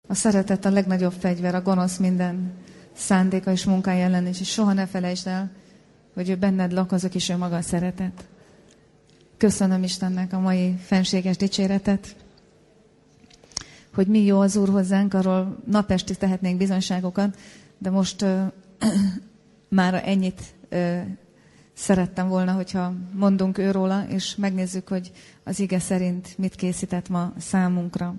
A szeretet a legnagyobb fegyver, a gonosz minden szándéka és munkája ellen is. És soha ne felejtsd el, hogy ő benned lakozik, és ő maga a szeretet. Köszönöm Istennek a mai fenséges dicséretet, hogy mi jó az Úr hozzánk, arról napestig tehetnénk bizonyságokat, de most már ennyit szerettem volna, hogyha mondunk őróla, és megnézzük, hogy az ige szerint mit készített ma számunkra.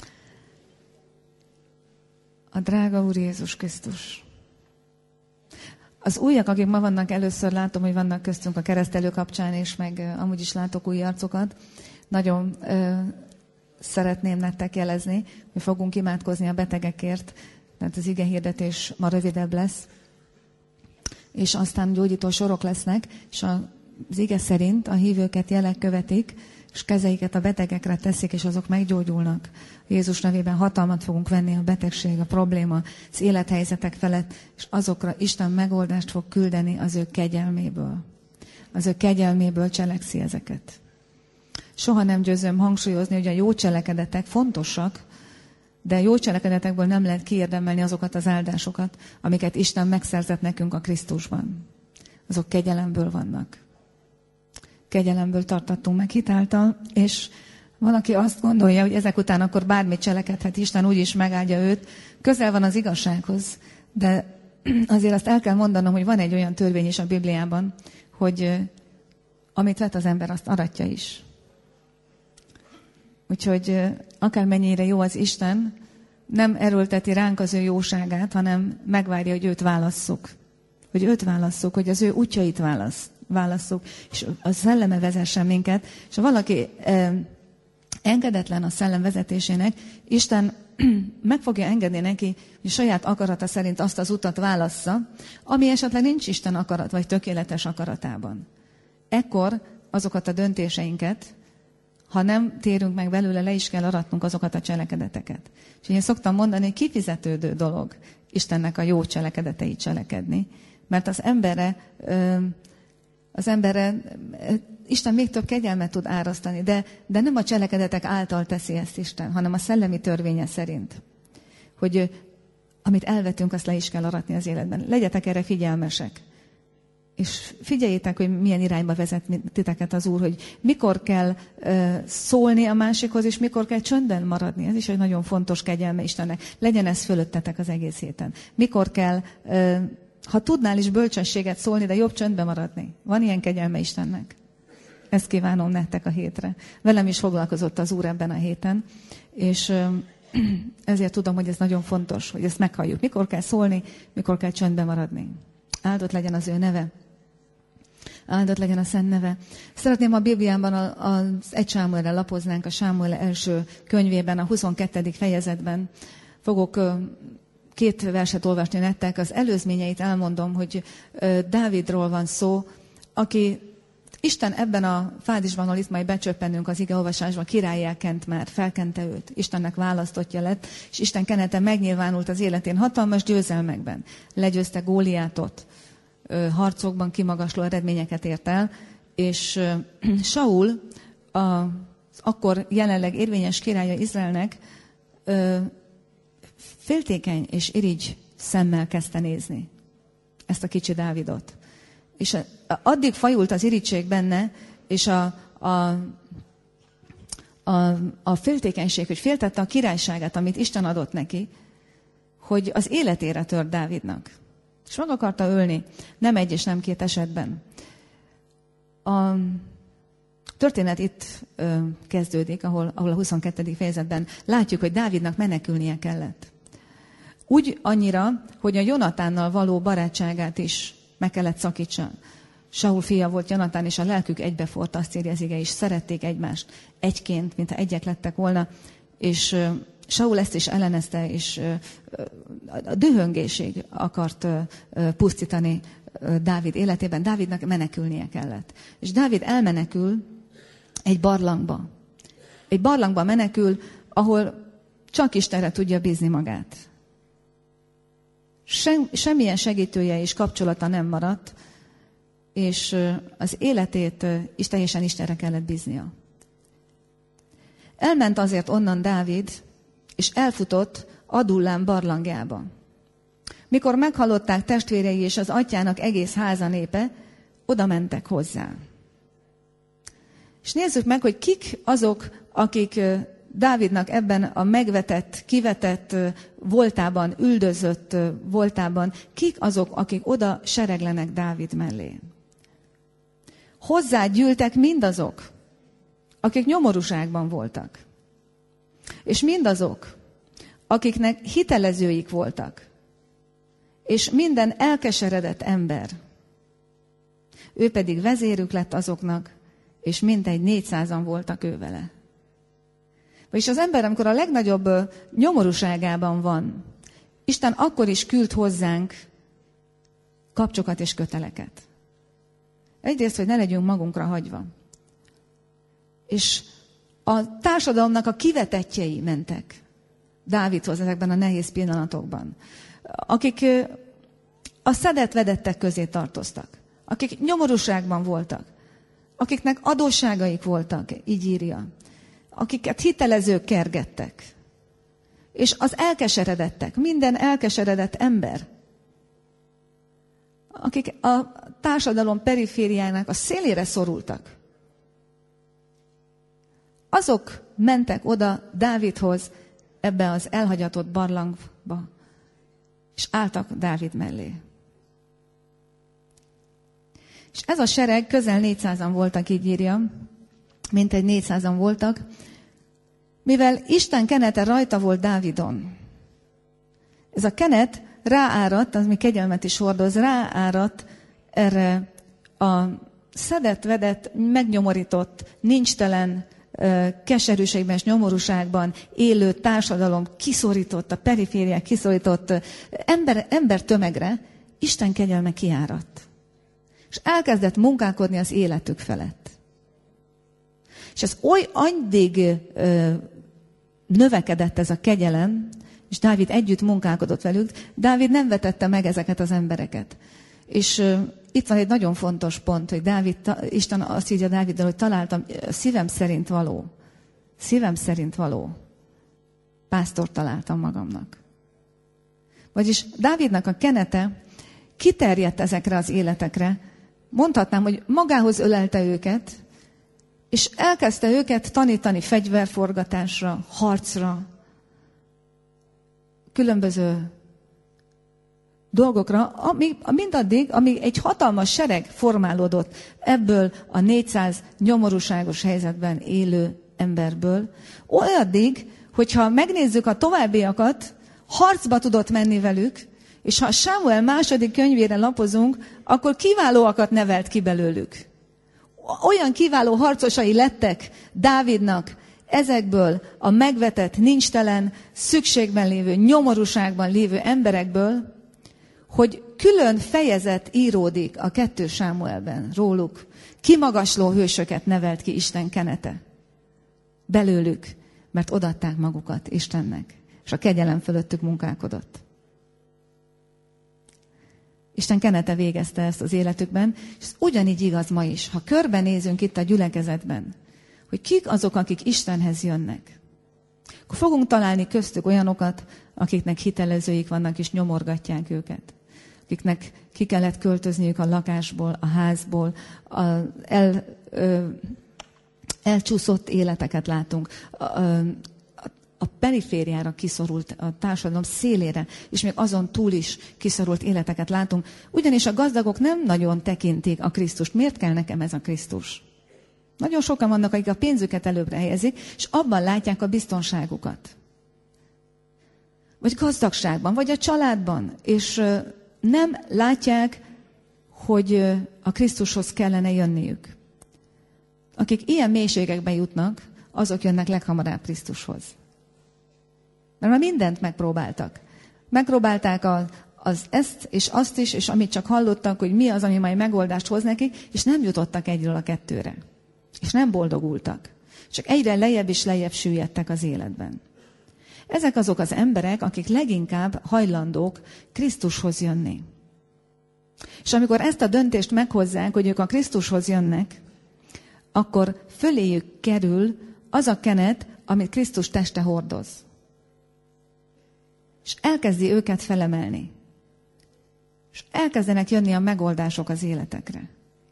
A drága Úr Jézus Krisztus. Az újak, akik ma vannak, először látom, hogy vannak köztünk a keresztelő kapcsán, és meg amúgy is látok új arcokat. Nagyon szeretném nektek jelezni, hogy fogunk imádkozni a betegekért, tehát az ige hirdetés ma rövidebb lesz, és aztán gyógyító sorok lesznek, és az ige szerint a hívőket jelek követik, és kezeiket a betegekre teszik, és azok meggyógyulnak. Jézus nevében hatalmat fogunk venni a betegség, a probléma, az élethelyzetek felett, és azokra Isten megoldást fog küldeni az ő kegyelméből. Az ő kegyelméből cselekszi ezeket. Soha nem győzöm hangsúlyozni, hogy a jó cselekedetek fontosak, de jó cselekedetekből nem lehet kiérdemelni azokat az áldásokat, amiket Isten megszerzett nekünk a Krisztusban. Azok kegyelemből vannak. Kegyelemből tartattunk meg hitáltal, és valaki azt gondolja, hogy ezek után akkor bármit cselekedhet, Isten úgyis megáldja őt. Közel van az igazsághoz, de azért azt el kell mondanom, hogy van egy olyan törvény is a Bibliában, hogy amit vet az ember, azt aratja is. Úgyhogy akármennyire jó az Isten, nem erőlteti ránk az ő jóságát, hanem megvárja, hogy őt válasszuk. Hogy őt válasszuk, hogy az ő útjait válasszuk, és a szelleme vezessen minket. És ha valaki engedetlen a szellem vezetésének, Isten meg fogja engedni neki, hogy saját akarata szerint azt az utat válassza, ami esetleg nincs Isten akarat, vagy tökéletes akaratában. Ekkor azokat a döntéseinket, ha nem térünk meg belőle, le is kell aratnunk azokat a cselekedeteket. És én szoktam mondani, hogy kifizetődő dolog Istennek a jó cselekedeteit cselekedni, mert az emberre Isten még több kegyelmet tud árasztani, de nem a cselekedetek által teszi ezt Isten, hanem a szellemi törvénye szerint. Hogy amit elvetünk, azt le is kell aratni az életben. Legyetek erre figyelmesek. És figyeljétek, hogy milyen irányba vezet titeket az Úr, hogy mikor kell szólni a másikhoz, és mikor kell csöndben maradni. Ez is egy nagyon fontos kegyelme Istennek. Legyen ez fölöttetek az egész héten. Mikor kell, ha tudnál is bölcsességet szólni, de jobb csöndben maradni. Van ilyen kegyelme Istennek. Ezt kívánom nektek a hétre. Velem is foglalkozott az Úr ebben a héten, és ezért tudom, hogy ez nagyon fontos, hogy ezt meghalljuk. Mikor kell szólni, mikor kell csöndben maradni. Áldott legyen az ő neve. Áldott legyen a szent neve. Szeretném, ha a Bibliában az 1 Sámuelre lapoznánk, a Sámuel első könyvében, a 22. fejezetben. Fogok 2 verset olvasni nektek. Az előzményeit elmondom, hogy Dávidról van szó, aki Isten ebben a fázisban, ahol itt majd becsöppenünk az igeolvasásban, királlyá kent már, felkente őt. Istennek választottja lett, és Isten kenete megnyilvánult az életén hatalmas győzelmekben. Legyőzte Góliátot, harcokban kimagasló eredményeket ért el, és Saul, az akkor jelenleg érvényes királya Izraelnek, féltékeny és irigy szemmel kezdte nézni ezt a kicsi Dávidot. És addig fajult az irigység benne, és a féltékenység, hogy féltette a királyságát, amit Isten adott neki, hogy az életére tört Dávidnak. És meg akarta ölni, nem egy és nem 2 esetben. A történet itt kezdődik, ahol a 22. fejezetben látjuk, hogy Dávidnak menekülnie kellett. Úgy annyira, hogy a Jonatánnal való barátságát is meg kellett szakítsa. Saul fia volt Jonatán, és a lelkük egybeforrt, azt írja az ige, és szerették egymást egyként, mintha egyek lettek volna, és Saul ezt is ellenezte, és a dühöngésig akart pusztítani Dávid életében. Dávidnak menekülnie kellett. És Dávid elmenekül egy barlangba. Egy barlangba menekül, ahol csak Istenre tudja bízni magát. Semmilyen segítője és kapcsolata nem maradt, és az életét is teljesen Istenre kellett bíznia. Elment azért onnan Dávid, és elfutott Adullám barlangjába. Mikor meghallották testvérei és az atyának egész háza népe, oda mentek hozzá. És nézzük meg, hogy kik azok, akik Dávidnak ebben a megvetett, kivetett voltában, üldözött voltában, kik azok, akik oda sereglenek Dávid mellé. Hozzá gyűltek mindazok, akik nyomorúságban voltak. És mindazok, akiknek hitelezőik voltak. És minden elkeseredett ember. Ő pedig vezérük lett azoknak, és mintegy 400-an voltak ő vele. Vagyis az ember, amikor a legnagyobb nyomorúságában van, Isten akkor is küld hozzánk kapcsokat és köteleket. Egyrészt, hogy ne legyünk magunkra hagyva. És a társadalomnak a kivetettjei mentek Dávidhoz ezekben a nehéz pillanatokban. Akik a szedett-vedettek közé tartoztak. Akik nyomorúságban voltak. Akiknek adósságaik voltak, így írja. Akiket hitelezők kergettek. És az elkeseredettek, minden elkeseredett ember, akik a társadalom perifériának a szélére szorultak, azok mentek oda Dávidhoz ebbe az elhagyatott barlangba, és álltak Dávid mellé. És ez a sereg, közel 400-an voltak, így írja, mintegy 400-an voltak, mivel Isten kenete rajta volt Dávidon. Ez a kenet rááradt, az mi kegyelmet is hordoz, rááradt erre a szedett-vedett, megnyomorított, nincstelen, keserűségben és nyomorúságban élő társadalom kiszorított, a perifériák kiszorított embertömegre Isten kegyelme kiáradt. És elkezdett munkálkodni az életük felett. És ez addig növekedett ez a kegyelem, és Dávid együtt munkálkodott velük, Dávid nem vetette meg ezeket az embereket. És itt van egy nagyon fontos pont, hogy Isten azt írja Dáviddal, hogy találtam szívem szerint való pásztort találtam magamnak. Vagyis Dávidnak a kenete kiterjedt ezekre az életekre, mondhatnám, hogy magához ölelte őket, és elkezdte őket tanítani fegyverforgatásra, harcra, különböző dolgokra, mindaddig, amíg egy hatalmas sereg formálódott ebből a 400 nyomorúságos helyzetben élő emberből, olyaddig, hogyha megnézzük a továbbiakat, harcba tudott menni velük, és ha Sámuel második könyvére lapozunk, akkor kiválóakat nevelt ki belőlük. Olyan kiváló harcosai lettek Dávidnak ezekből a megvetett, nincstelen, szükségben lévő, nyomorúságban lévő emberekből, hogy külön fejezet íródik a 2 Sámuelben róluk. Kimagasló hősöket nevelt ki Isten kenete belőlük, mert odaadták magukat Istennek, és a kegyelem fölöttük munkálkodott. Isten kenete végezte ezt az életükben, és ez ugyanígy igaz ma is. Ha körbenézünk itt a gyülekezetben, hogy kik azok, akik Istenhez jönnek, akkor fogunk találni köztük olyanokat, akiknek hitelezőik vannak, és nyomorgatják őket. Akiknek ki kellett költözniük a lakásból, a házból, elcsúszott életeket látunk, a perifériára kiszorult, a társadalom szélére, és még azon túl is kiszorult életeket látunk. Ugyanis a gazdagok nem nagyon tekintik a Krisztust. Miért kell nekem ez a Krisztus? Nagyon sokan vannak, akik a pénzüket előbbre helyezik, és abban látják a biztonságukat. Vagy gazdagságban, vagy a családban, és nem látják, hogy a Krisztushoz kellene jönniük. Akik ilyen mélységekbe jutnak, azok jönnek leghamarabb Krisztushoz. Mert már mindent megpróbáltak. Megpróbálták ezt és azt is, és amit csak hallottak, hogy mi az, ami majd megoldást hoz nekik, és nem jutottak egyről a kettőre. És nem boldogultak. Csak egyre lejjebb és lejjebb süllyedtek az életben. Ezek azok az emberek, akik leginkább hajlandók Krisztushoz jönni. És amikor ezt a döntést meghozzák, hogy ők a Krisztushoz jönnek, akkor föléjük kerül az a kenet, amit Krisztus teste hordoz. És elkezdi őket felemelni. És elkezdenek jönni a megoldások az életekre.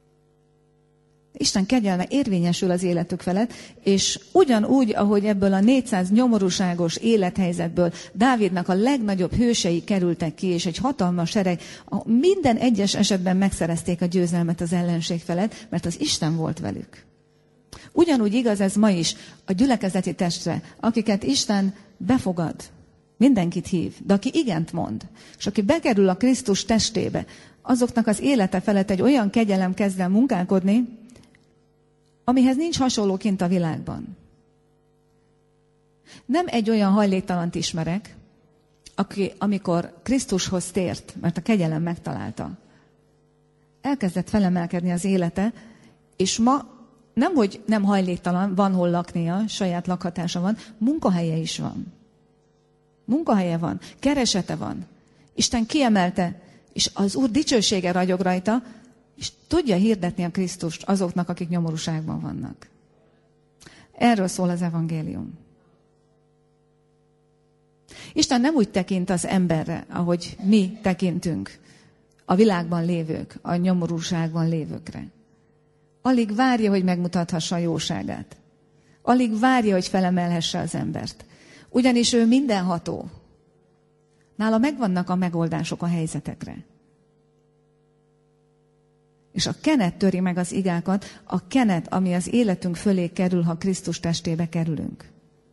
Isten kegyelme érvényesül az életük felett, és ugyanúgy, ahogy ebből a 400 nyomorúságos élethelyzetből Dávidnak a legnagyobb hősei kerültek ki, és egy hatalmas sereg, minden egyes esetben megszerezték a győzelmet az ellenség felett, mert az Isten volt velük. Ugyanúgy igaz ez ma is a gyülekezeti testre, akiket Isten befogad, mindenkit hív, de aki igent mond, és aki bekerül a Krisztus testébe, azoknak az élete felett egy olyan kegyelem kezd el munkálkodni, amihez nincs hasonló kint a világban. Nem egy olyan hajléktalant ismerek, aki, amikor Krisztushoz tért, mert a kegyelem megtalálta, elkezdett felemelkedni az élete, és ma nemhogy nem hajléktalan, van hol laknia, saját lakhatása van, munkahelye is van. Munkahelye van, keresete van. Isten kiemelte, és az Úr dicsősége ragyog rajta, és tudja hirdetni a Krisztust azoknak, akik nyomorúságban vannak. Erről szól az evangélium. Isten nem úgy tekint az emberre, ahogy mi tekintünk a világban lévők, a nyomorúságban lévőkre. Alig várja, hogy megmutathassa a jóságát. Alig várja, hogy felemelhesse az embert. Ugyanis ő mindenható. Nála megvannak a megoldások a helyzetekre. És a kenet töri meg az igákat, a kenet, ami az életünk fölé kerül, ha Krisztus testébe kerülünk.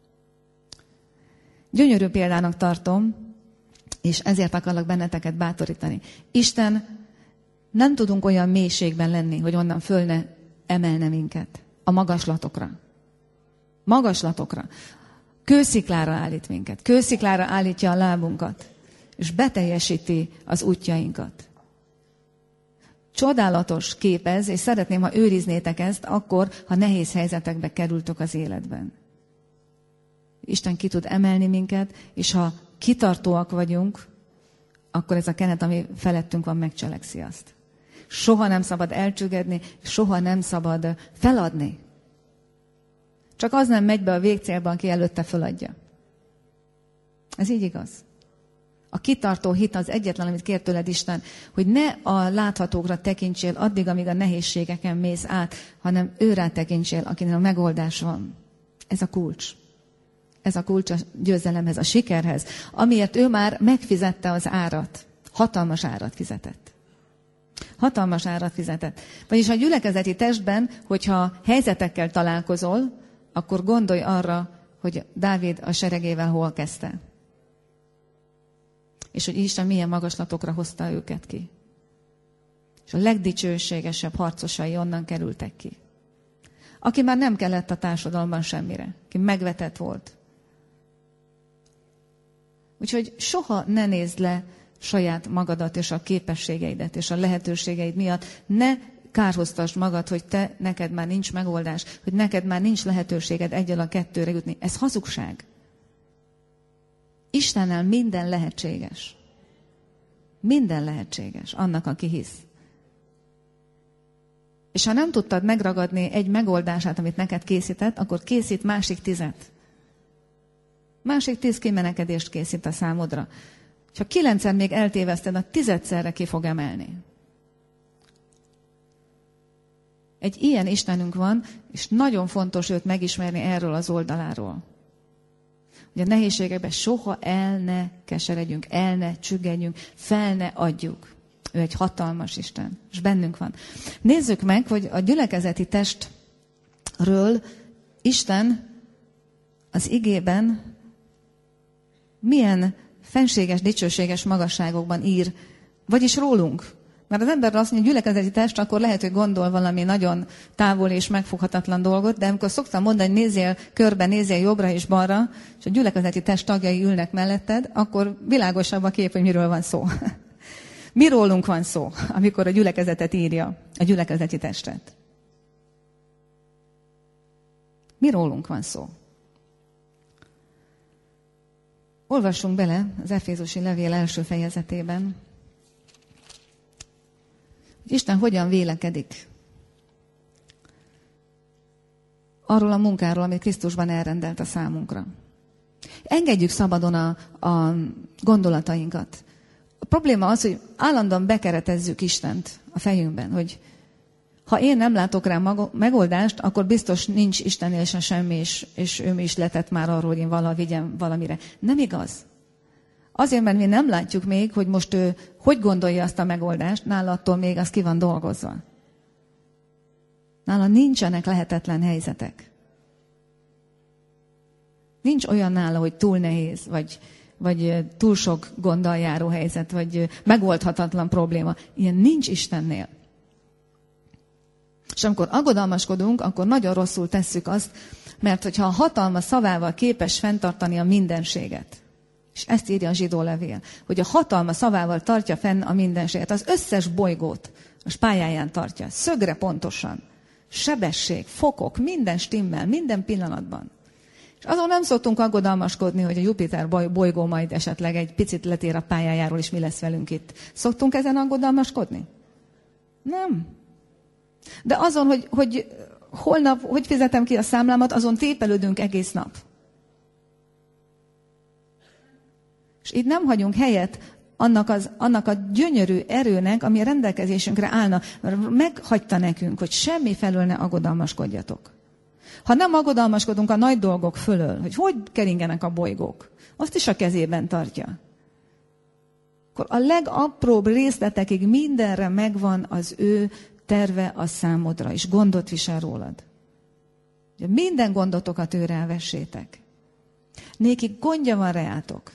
Gyönyörű példának tartom, és ezért akarlak benneteket bátorítani. Isten, nem tudunk olyan mélységben lenni, hogy onnan föl ne emelne minket a magaslatokra. Magaslatokra. Kősziklára állít minket. Kősziklára állítja a lábunkat, és beteljesíti az útjainkat. Csodálatos kép ez, és szeretném, ha őriznétek ezt akkor, ha nehéz helyzetekbe kerültök az életben. Isten ki tud emelni minket, és ha kitartóak vagyunk, akkor ez a kenet, ami felettünk van, megcselekszi azt. Soha nem szabad elcsüggedni, soha nem szabad feladni. Csak az nem megy be a végcélban, aki előtte feladja. Ez így igaz. A kitartó hit az egyetlen, amit kér tőled Isten, hogy ne a láthatókra tekintsél addig, amíg a nehézségeken mész át, hanem őrá tekintsél, akinek a megoldás van. Ez a kulcs. Ez a kulcs a győzelemhez, a sikerhez, amiért ő már megfizette az árat. Hatalmas árat fizetett. Hatalmas árat fizetett. Vagyis a gyülekezeti testben, hogyha helyzetekkel találkozol, akkor gondolj arra, hogy Dávid a seregével hol kezdte. És hogy Isten milyen magaslatokra hozta őket ki. És a legdicsőségesebb harcosai onnan kerültek ki. Aki már nem kellett a társadalomban semmire. Aki megvetett volt. Úgyhogy soha ne nézd le saját magadat és a képességeidet és a lehetőségeid miatt. Ne kárhoztasd magad, hogy neked már nincs megoldás, hogy neked már nincs lehetőséged egyel a kettőre jutni. Ez hazugság. Istennel minden lehetséges. Minden lehetséges annak, aki hisz. És ha nem tudtad megragadni egy megoldását, amit neked készített, akkor készít másik 10. Másik 10 kimenekedést készít a számodra. És ha 9-szer még eltéveszted, a 10-szerre ki fog emelni. Egy ilyen Istenünk van, és nagyon fontos őt megismerni erről az oldaláról. Hogy a nehézségekben soha el ne keseredjünk, el ne csüggedjünk, fel ne adjuk. Ő egy hatalmas Isten, és bennünk van. Nézzük meg, hogy a gyülekezeti testről Isten az igében milyen fenséges, dicsőséges magasságokban ír, vagyis rólunk. Mert az ember azt mondja, hogy gyülekezeti test, akkor lehet, hogy gondol valami nagyon távol és megfoghatatlan dolgot, de amikor szoktam mondani, hogy nézzél körbe, nézzél jobbra és balra, és a gyülekezeti test tagjai ülnek melletted, akkor világosabb a kép, hogy miről van szó. Mi rólunk van szó, amikor a gyülekezetet írja, a gyülekezeti testet. Mi rólunk van szó. Olvassunk bele az Efézusi levél első fejezetében, hogy Isten hogyan vélekedik arról a munkáról, amit Krisztusban elrendelt a számunkra. Engedjük szabadon a gondolatainkat. A probléma az, hogy állandóan bekeretezzük Istent a fejünkben, hogy ha én nem látok rá megoldást, akkor biztos nincs Istennél se semmi, és ő is letett már arról, hogy én vigyem valamire. Nem igaz. Azért, mert mi nem látjuk még, hogy most ő hogy gondolja azt a megoldást, nála attól még az ki van dolgozva. Nála nincsenek lehetetlen helyzetek. Nincs olyan nála, hogy túl nehéz, vagy túl sok gonddal járó helyzet, vagy megoldhatatlan probléma. Ilyen nincs Istennél. És amikor aggodalmaskodunk, akkor nagyon rosszul tesszük azt, mert hogyha a hatalma szavával képes fenntartani a mindenséget, és ezt írja a zsidó levél, hogy a hatalma szavával tartja fenn a mindenséget, az összes bolygót a pályáján tartja, szögre pontosan, sebesség, fokok, minden stimmel, minden pillanatban. És azon nem szoktunk aggodalmaskodni, hogy a Jupiter bolygó majd esetleg egy picit letér a pályájáról, és mi lesz velünk itt. Szoktunk ezen aggodalmaskodni? Nem. De azon, hogy holnap, hogy fizetem ki a számlámat, azon tépelődünk egész nap. És itt nem hagyunk helyet annak a gyönyörű erőnek, ami a rendelkezésünkre állna, mert meghagyta nekünk, hogy semmi felől ne aggodalmaskodjatok. Ha nem aggodalmaskodunk a nagy dolgok fölől, hogy keringenek a bolygók, azt is a kezében tartja. Akkor a legapróbb részletekig mindenre megvan az ő terve a számodra, és gondot visel rólad. Minden gondotokat őre elvessétek. Néki gondja van reátok.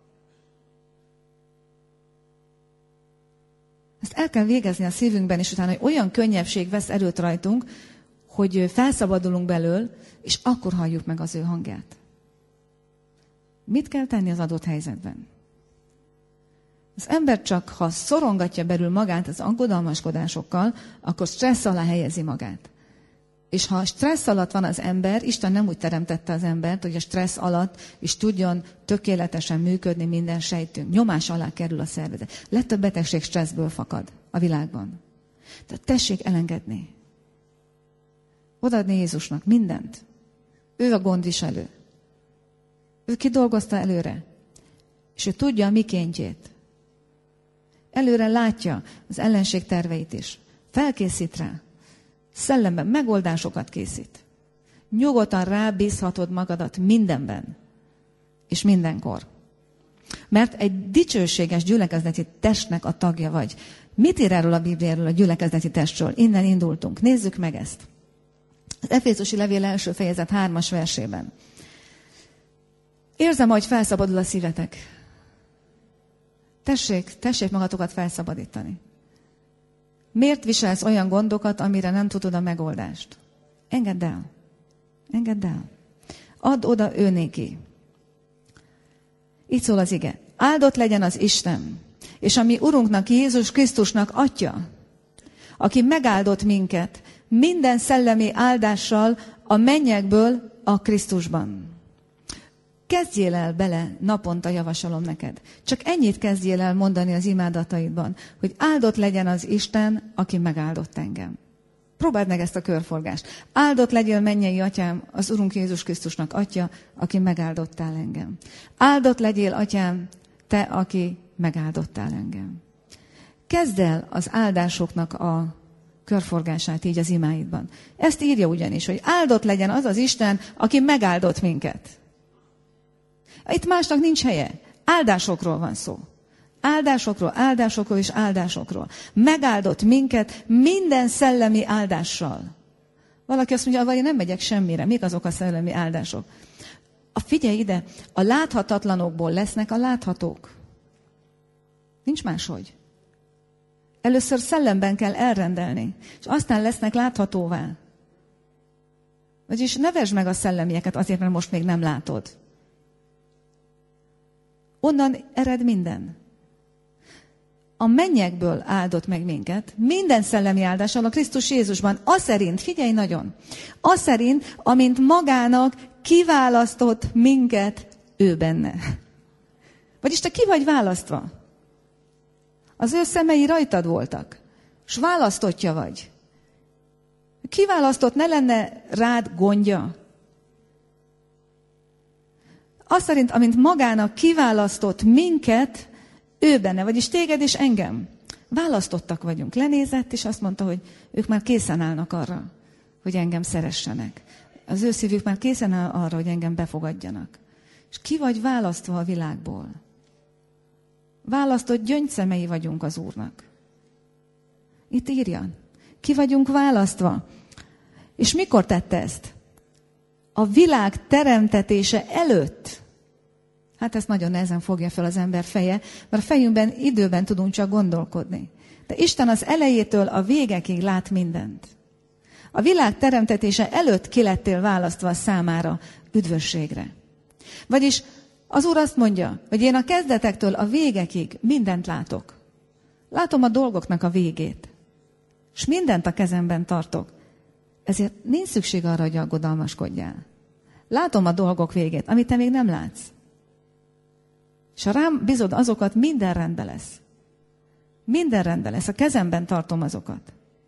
Ezt el kell végezni a szívünkben, és utána, hogy olyan könnyebbség vesz erőt rajtunk, hogy felszabadulunk belől, és akkor halljuk meg az ő hangját. Mit kell tenni az adott helyzetben? Az ember csak, ha szorongatja belül magát az aggodalmaskodásokkal, akkor stressz alá helyezi magát. És ha stressz alatt van az ember, Isten nem úgy teremtette az embert, hogy a stressz alatt is tudjon tökéletesen működni minden sejtünk. Nyomás alá kerül a szervezet. Legtöbb betegség stresszből fakad a világban. Tehát tessék elengedni. Odaadni Jézusnak mindent. Ő a gondviselő. Ő kidolgozta előre. És ő tudja a mikéntjét. Előre látja az ellenség terveit is. Felkészít rá. Szellemben megoldásokat készít. Nyugodtan rábízhatod magadat mindenben. És mindenkor. Mert egy dicsőséges gyülekezeti testnek a tagja vagy. Mit ír erről a Bibliáról, a gyülekezeti testről? Innen indultunk. Nézzük meg ezt. Az Efézusi levél első fejezet 3. versében. Érzem, hogy felszabadul a szívetek. Tessék magatokat felszabadítani. Miért viselsz olyan gondokat, amire nem tudod a megoldást? Engedd el. Engedd el. Add oda ő néki. Így szól az ige. Áldott legyen az Isten, és a mi Urunknak, Jézus Krisztusnak Atya, aki megáldott minket minden szellemi áldással a mennyekből a Krisztusban. Kezdjél el bele, naponta javasolom neked. Csak ennyit kezdjél el mondani az imádataidban, hogy áldott legyen az Isten, aki megáldott engem. Próbáld meg ezt a körforgást. Áldott legyél, mennyei atyám, az Urunk Jézus Krisztusnak Atya, aki megáldottál engem. Áldott legyél, atyám, te, aki megáldottál engem. Kezd el az áldásoknak a körforgását így az imáidban. Ezt írja ugyanis, hogy áldott legyen az az Isten, aki megáldott minket. Itt másnak nincs helye. Áldásokról van szó. Áldásokról és áldásokról. Megáldott minket minden szellemi áldással. Valaki azt mondja, hogy nem megyek semmire. Mik azok a szellemi áldások? Figyelj ide, a láthatatlanokból lesznek a láthatók. Nincs máshogy. Először szellemben kell elrendelni, és aztán lesznek láthatóvá. Vagyis ne vesd meg a szellemieket azért, mert most még nem látod. Onnan ered minden. A mennyekből áldott meg minket, minden szellemi áldással a Krisztus Jézusban, aszerint, figyelj nagyon, aszerint, amint magának kiválasztott minket ő benne. Vagyis te ki vagy választva? Az ő szemei rajtad voltak, és választottja vagy. Kiválasztott, ne lenne rád gondja. Azt szerint, amint magának kiválasztott minket, ő benne, vagyis téged és engem. Választottak vagyunk. Lenézett, és azt mondta, hogy ők már készen állnak arra, hogy engem szeressenek. Az ő szívük már készen áll arra, hogy engem befogadjanak. És ki vagy választva a világból? Választott gyöngyszemei vagyunk az Úrnak. Itt írja. Ki vagyunk választva. És mikor tette ezt? A világ teremtetése előtt. Hát ezt nagyon nehezen fogja fel az ember feje, mert a fejünkben időben tudunk csak gondolkodni. De Isten az elejétől a végekig lát mindent. A világ teremtetése előtt ki lettél választva számára üdvösségre. Vagyis az Úr azt mondja, hogy én a kezdetektől a végekig mindent látok. Látom a dolgoknak a végét. És mindent a kezemben tartok. Ezért nincs szükség arra, hogy aggodalmaskodjál. Látom a dolgok végét, amit te még nem látsz. És ha rám bízod azokat, minden rendben lesz. Minden rendben lesz. A kezemben tartom azokat.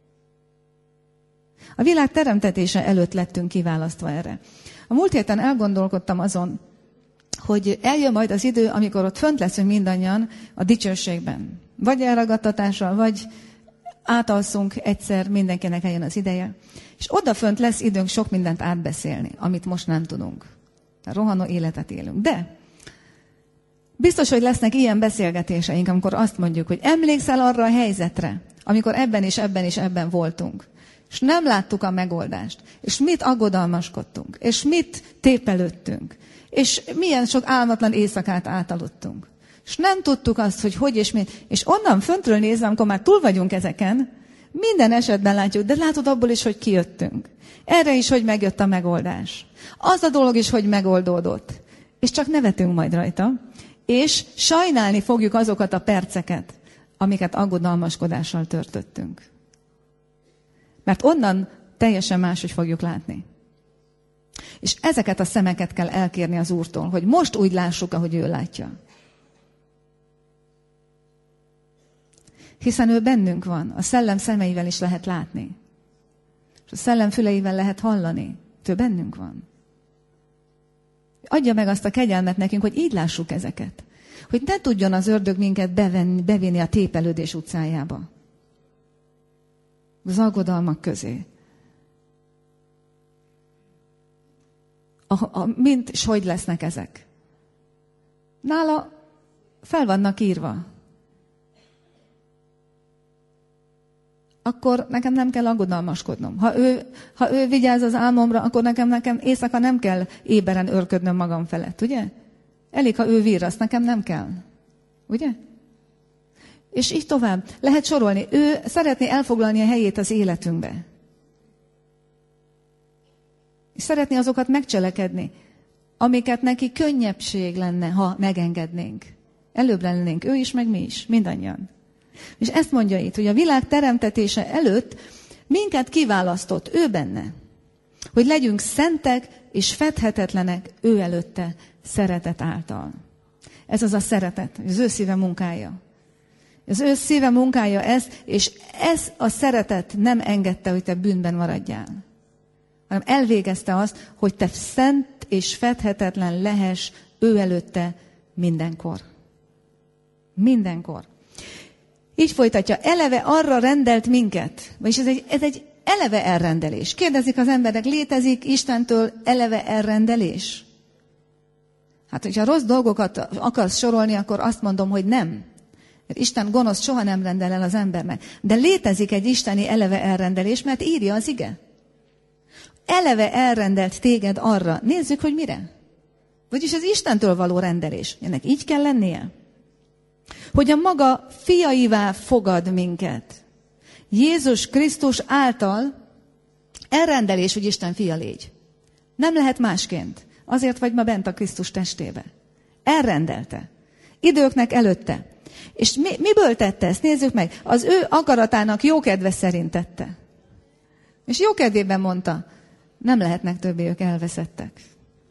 A világ teremtetése előtt lettünk kiválasztva erre. A múlt héten elgondolkodtam azon, hogy eljön majd az idő, amikor ott fönt leszünk mindannyian a dicsőségben. Vagy elragadtatással, vagy átalszunk egyszer, mindenkinek eljön az ideje. És odafönt lesz időnk sok mindent átbeszélni, amit most nem tudunk. A rohanó életet élünk. De biztos, hogy lesznek ilyen beszélgetéseink, amikor azt mondjuk, hogy emlékszel arra a helyzetre, amikor ebben és ebben és ebben voltunk. És nem láttuk a megoldást. És mit aggodalmaskodtunk. És mit tépelődtünk. És milyen sok álmatlan éjszakát átaludtunk. És nem tudtuk azt, hogy és mit. És onnan föntről nézve, amikor már túl vagyunk ezeken, minden esetben látjuk, de látod abból is, hogy kijöttünk. Erre is, hogy megjött a megoldás. Az a dolog is, hogy megoldódott. És csak nevetünk majd rajta. És sajnálni fogjuk azokat a perceket, amiket aggodalmaskodással törtöttünk. Mert onnan teljesen máshogy fogjuk látni. És ezeket a szemeket kell elkérni az Úrtól, hogy most úgy lássuk, ahogy ő látja. Hiszen ő bennünk van, a szellem szemeivel is lehet látni. És a szellem füleivel lehet hallani. Ő bennünk van. Adja meg azt a kegyelmet nekünk, hogy így lássuk ezeket. Hogy ne tudjon az ördög minket bevinni a tépelődés utcájába. Az aggodalmak közé. Mint és hogy lesznek ezek? Nála fel vannak írva. Akkor nekem nem kell aggodalmaskodnom. Ha ő vigyáz az álmomra, akkor nekem éjszaka nem kell éberen őrködnöm magam felett, ugye? Elég, ha ő virraszt, nekem nem kell. Ugye? És így tovább. Lehet sorolni. Ő szeretné elfoglalni a helyét az életünkbe. És szeretné azokat megcselekedni, amiket neki könnyebbség lenne, ha megengednénk. Előbb lennénk ő is, meg mi is, mindannyian. És ezt mondja itt, hogy a világ teremtetése előtt minket kiválasztott, ő benne, hogy legyünk szentek és fedhetetlenek ő előtte szeretet által. Ez az a szeretet, az ő szíve munkája. Az ő szíve munkája ez, és ez a szeretet nem engedte, hogy te bűnben maradjál. Hanem elvégezte azt, hogy te szent és fedhetetlen lehess ő előtte mindenkor. Mindenkor. Így folytatja, eleve arra rendelt minket. Vagyis ez egy eleve elrendelés. Kérdezik az emberek, létezik Istentől eleve elrendelés? Hát, hogyha rossz dolgokat akarsz sorolni, akkor azt mondom, hogy nem. Mert Isten gonosz soha nem rendel el az embernek. De létezik egy isteni eleve elrendelés, mert írja az ige. Eleve elrendelt téged arra. Nézzük, hogy mire. Vagyis ez Istentől való rendelés. Ennek így kell lennie. Hogy a maga fiaivá fogad minket. Jézus Krisztus által elrendelés, hogy Isten fia légy. Nem lehet másként. Azért vagy ma bent a Krisztus testébe. Elrendelte. Időknek előtte. És miből tette ezt? Nézzük meg. Az ő akaratának jókedve szerint tette. És jókedvében mondta, nem lehetnek többé ők elveszettek.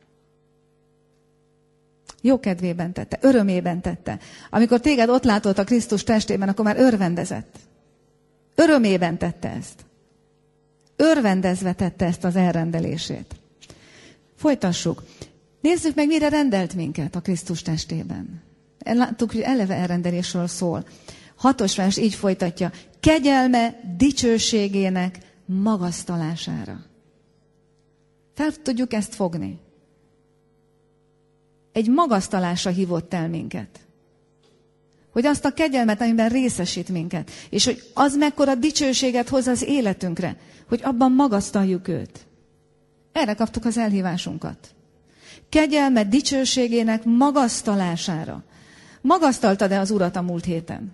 Jókedvében tette, örömében tette. Amikor téged ott látott a Krisztus testében, akkor már örvendezett. Örömében tette ezt. Örvendezve tette ezt az elrendelését. Folytassuk. Nézzük meg, mire rendelt minket a Krisztus testében. Láttuk, hogy eleve elrendelésről szól. 6. vers így folytatja. Kegyelme dicsőségének magasztalására. Fel tudjuk ezt fogni. Egy magasztalásra hívott el minket. Hogy azt a kegyelmet, amiben részesít minket. És hogy az mekkora dicsőséget hoz az életünkre. Hogy abban magasztaljuk őt. Erre kaptuk az elhívásunkat. Kegyelme dicsőségének magasztalására. Magasztaltad-e az Urat a múlt héten?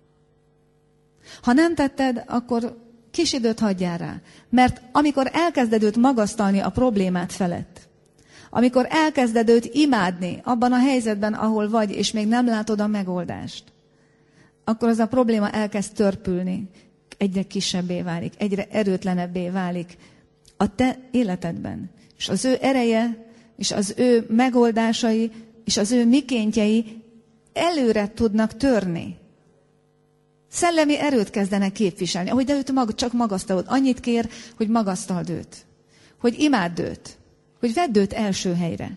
Ha nem tetted, akkor kis időt hagyjál rá. Mert amikor elkezded őt magasztalni a problémát felett, amikor elkezded őt imádni abban a helyzetben, ahol vagy, és még nem látod a megoldást, akkor az a probléma elkezd törpülni, egyre kisebbé válik, egyre erőtlenebbé válik a te életedben. És az ő ereje, és az ő megoldásai, és az ő mikéntjei előre tudnak törni. Szellemi erőt kezdenek képviselni. Ahogy de őt csak magasztalod. Annyit kér, hogy magasztald őt. Hogy imádd őt. Hogy vedd őt első helyre.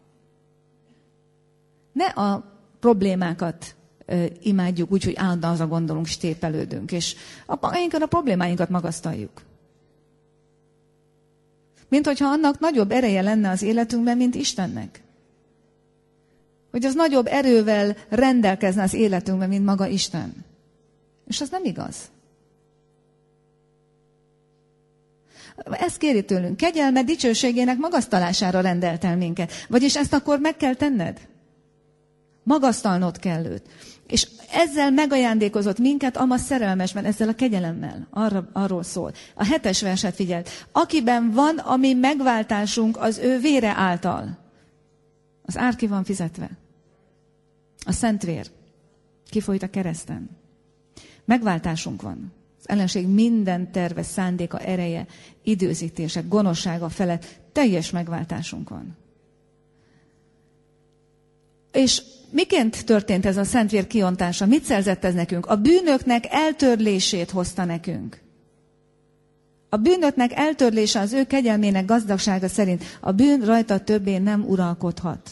Ne a problémákat imádjuk úgy, hogy állandóan azra gondolunk, és tépelődünk. És inkább a problémáinkat magasztaljuk. Mint hogyha annak nagyobb ereje lenne az életünkben, mint Istennek. Hogy az nagyobb erővel rendelkezne az életünkben, mint maga Isten. És az nem igaz. Ezt kéri tőlünk. Kegyelme dicsőségének magasztalására rendelt el minket. Vagyis ezt akkor meg kell tenned. Magasztalnod kell őt. És ezzel megajándékozott minket ama szerelmesben, ezzel a kegyelemmel. Arról szól. A 7. verset figyeld. Akiben van a mi megváltásunk az ő vére által. Az ár ki van fizetve. A szent vér kifolyt a kereszten. Megváltásunk van. Az ellenség minden terve, szándéka, ereje, időzítése, gonoszsága felett teljes megváltásunk van. És miként történt ez a szentvér kiontása? Mit szerzett ez nekünk? A bűnöknek eltörlését hozta nekünk. A bűnöknek eltörlése az ő kegyelmének gazdagsága szerint. A bűn rajta többé nem uralkodhat.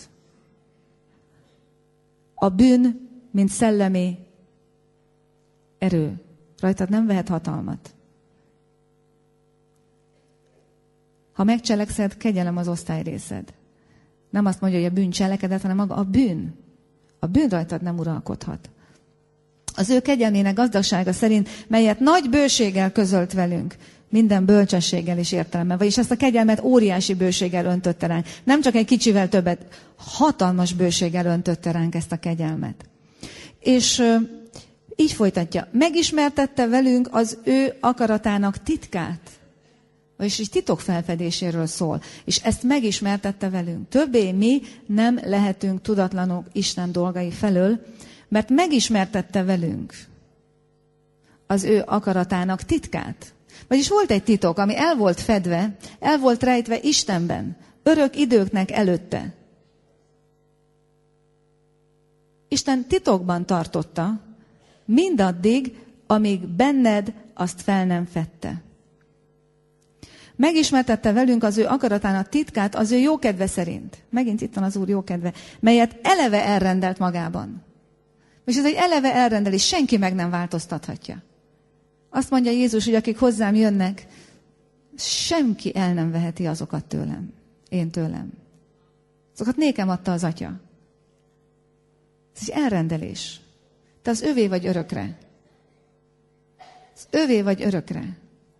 A bűn, mint szellemi erő, rajtad nem vehet hatalmat. Ha megcselekszed, kegyelem az osztályrészed. Nem azt mondja, hogy a bűn cselekedet, hanem maga a bűn. A bűn rajtad nem uralkodhat. Az ő kegyelmének gazdagsága szerint, melyet nagy bőséggel közölt velünk, minden bölcsességgel és értelemmel. Vagyis ezt a kegyelmet óriási bőséggel öntötte ránk. Nem csak egy kicsivel többet, hatalmas bőséggel öntötte ránk ezt a kegyelmet. És így folytatja. Megismertette velünk az ő akaratának titkát. Vagyis így titok felfedéséről szól. És ezt megismertette velünk. Többé mi nem lehetünk tudatlanok Isten dolgai felől, mert megismertette velünk az ő akaratának titkát. Vagyis volt egy titok, ami el volt fedve, el volt rejtve Istenben, örök időknek előtte. Isten titokban tartotta, mindaddig, amíg benned azt fel nem fedte. Megismertette velünk az ő akaratának titkát az ő jókedve szerint. Megint itt van az Úr jókedve, melyet eleve elrendelt magában. És ez egy eleve elrendelés, senki meg nem változtathatja. Azt mondja Jézus, hogy akik hozzám jönnek, senki el nem veheti azokat tőlem, én tőlem. Azokat nékem adta az Atya. Ez egy elrendelés. Te az övé vagy örökre. Az övé vagy örökre.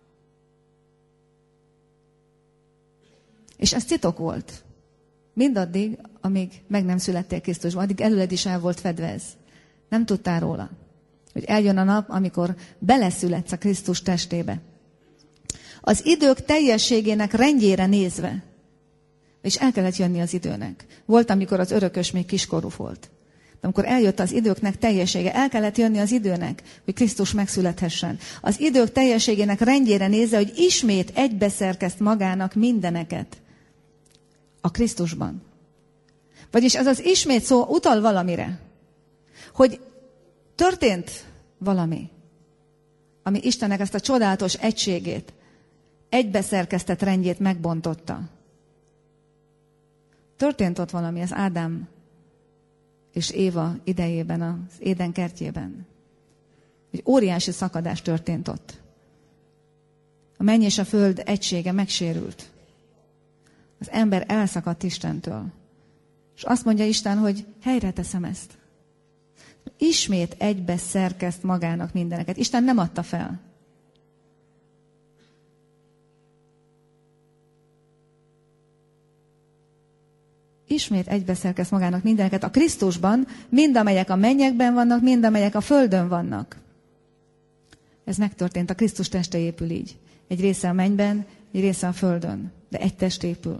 És ez titok volt. Mindaddig, amíg meg nem születtél Krisztusban, addig előled is el volt fedve ez. Nem tudtál róla, hogy eljön a nap, amikor beleszületsz a Krisztus testébe. Az idők teljességének rendjére nézve, és el kellett jönni az időnek. Volt, amikor az örökös még kiskorú volt. De amikor eljött az időknek teljessége, el kellett jönni az időnek, hogy Krisztus megszülethessen. Az idők teljességének rendjére nézve, hogy ismét egybeszerkezt magának mindeneket a Krisztusban. Vagyis ez az ismét szó utal valamire, hogy történt valami, ami Istennek ezt a csodálatos egységét, egybeszerkesztett rendjét megbontotta. Történt ott valami az Ádám és Éva idejében, az Éden kertjében. Egy óriási szakadás történt ott. A menny és a föld egysége megsérült. Az ember elszakadt Istentől. És azt mondja Isten, hogy helyre teszem ezt. Ismét egybe szerkeszt magának mindeneket. Isten nem adta fel. Ismét egybe szerkeszt magának mindeneket. A Krisztusban mind amelyek a mennyekben vannak, mind amelyek a földön vannak. Ez megtörtént. A Krisztus teste épül így. Egy része a mennyben, egy része a földön. De egy test épül.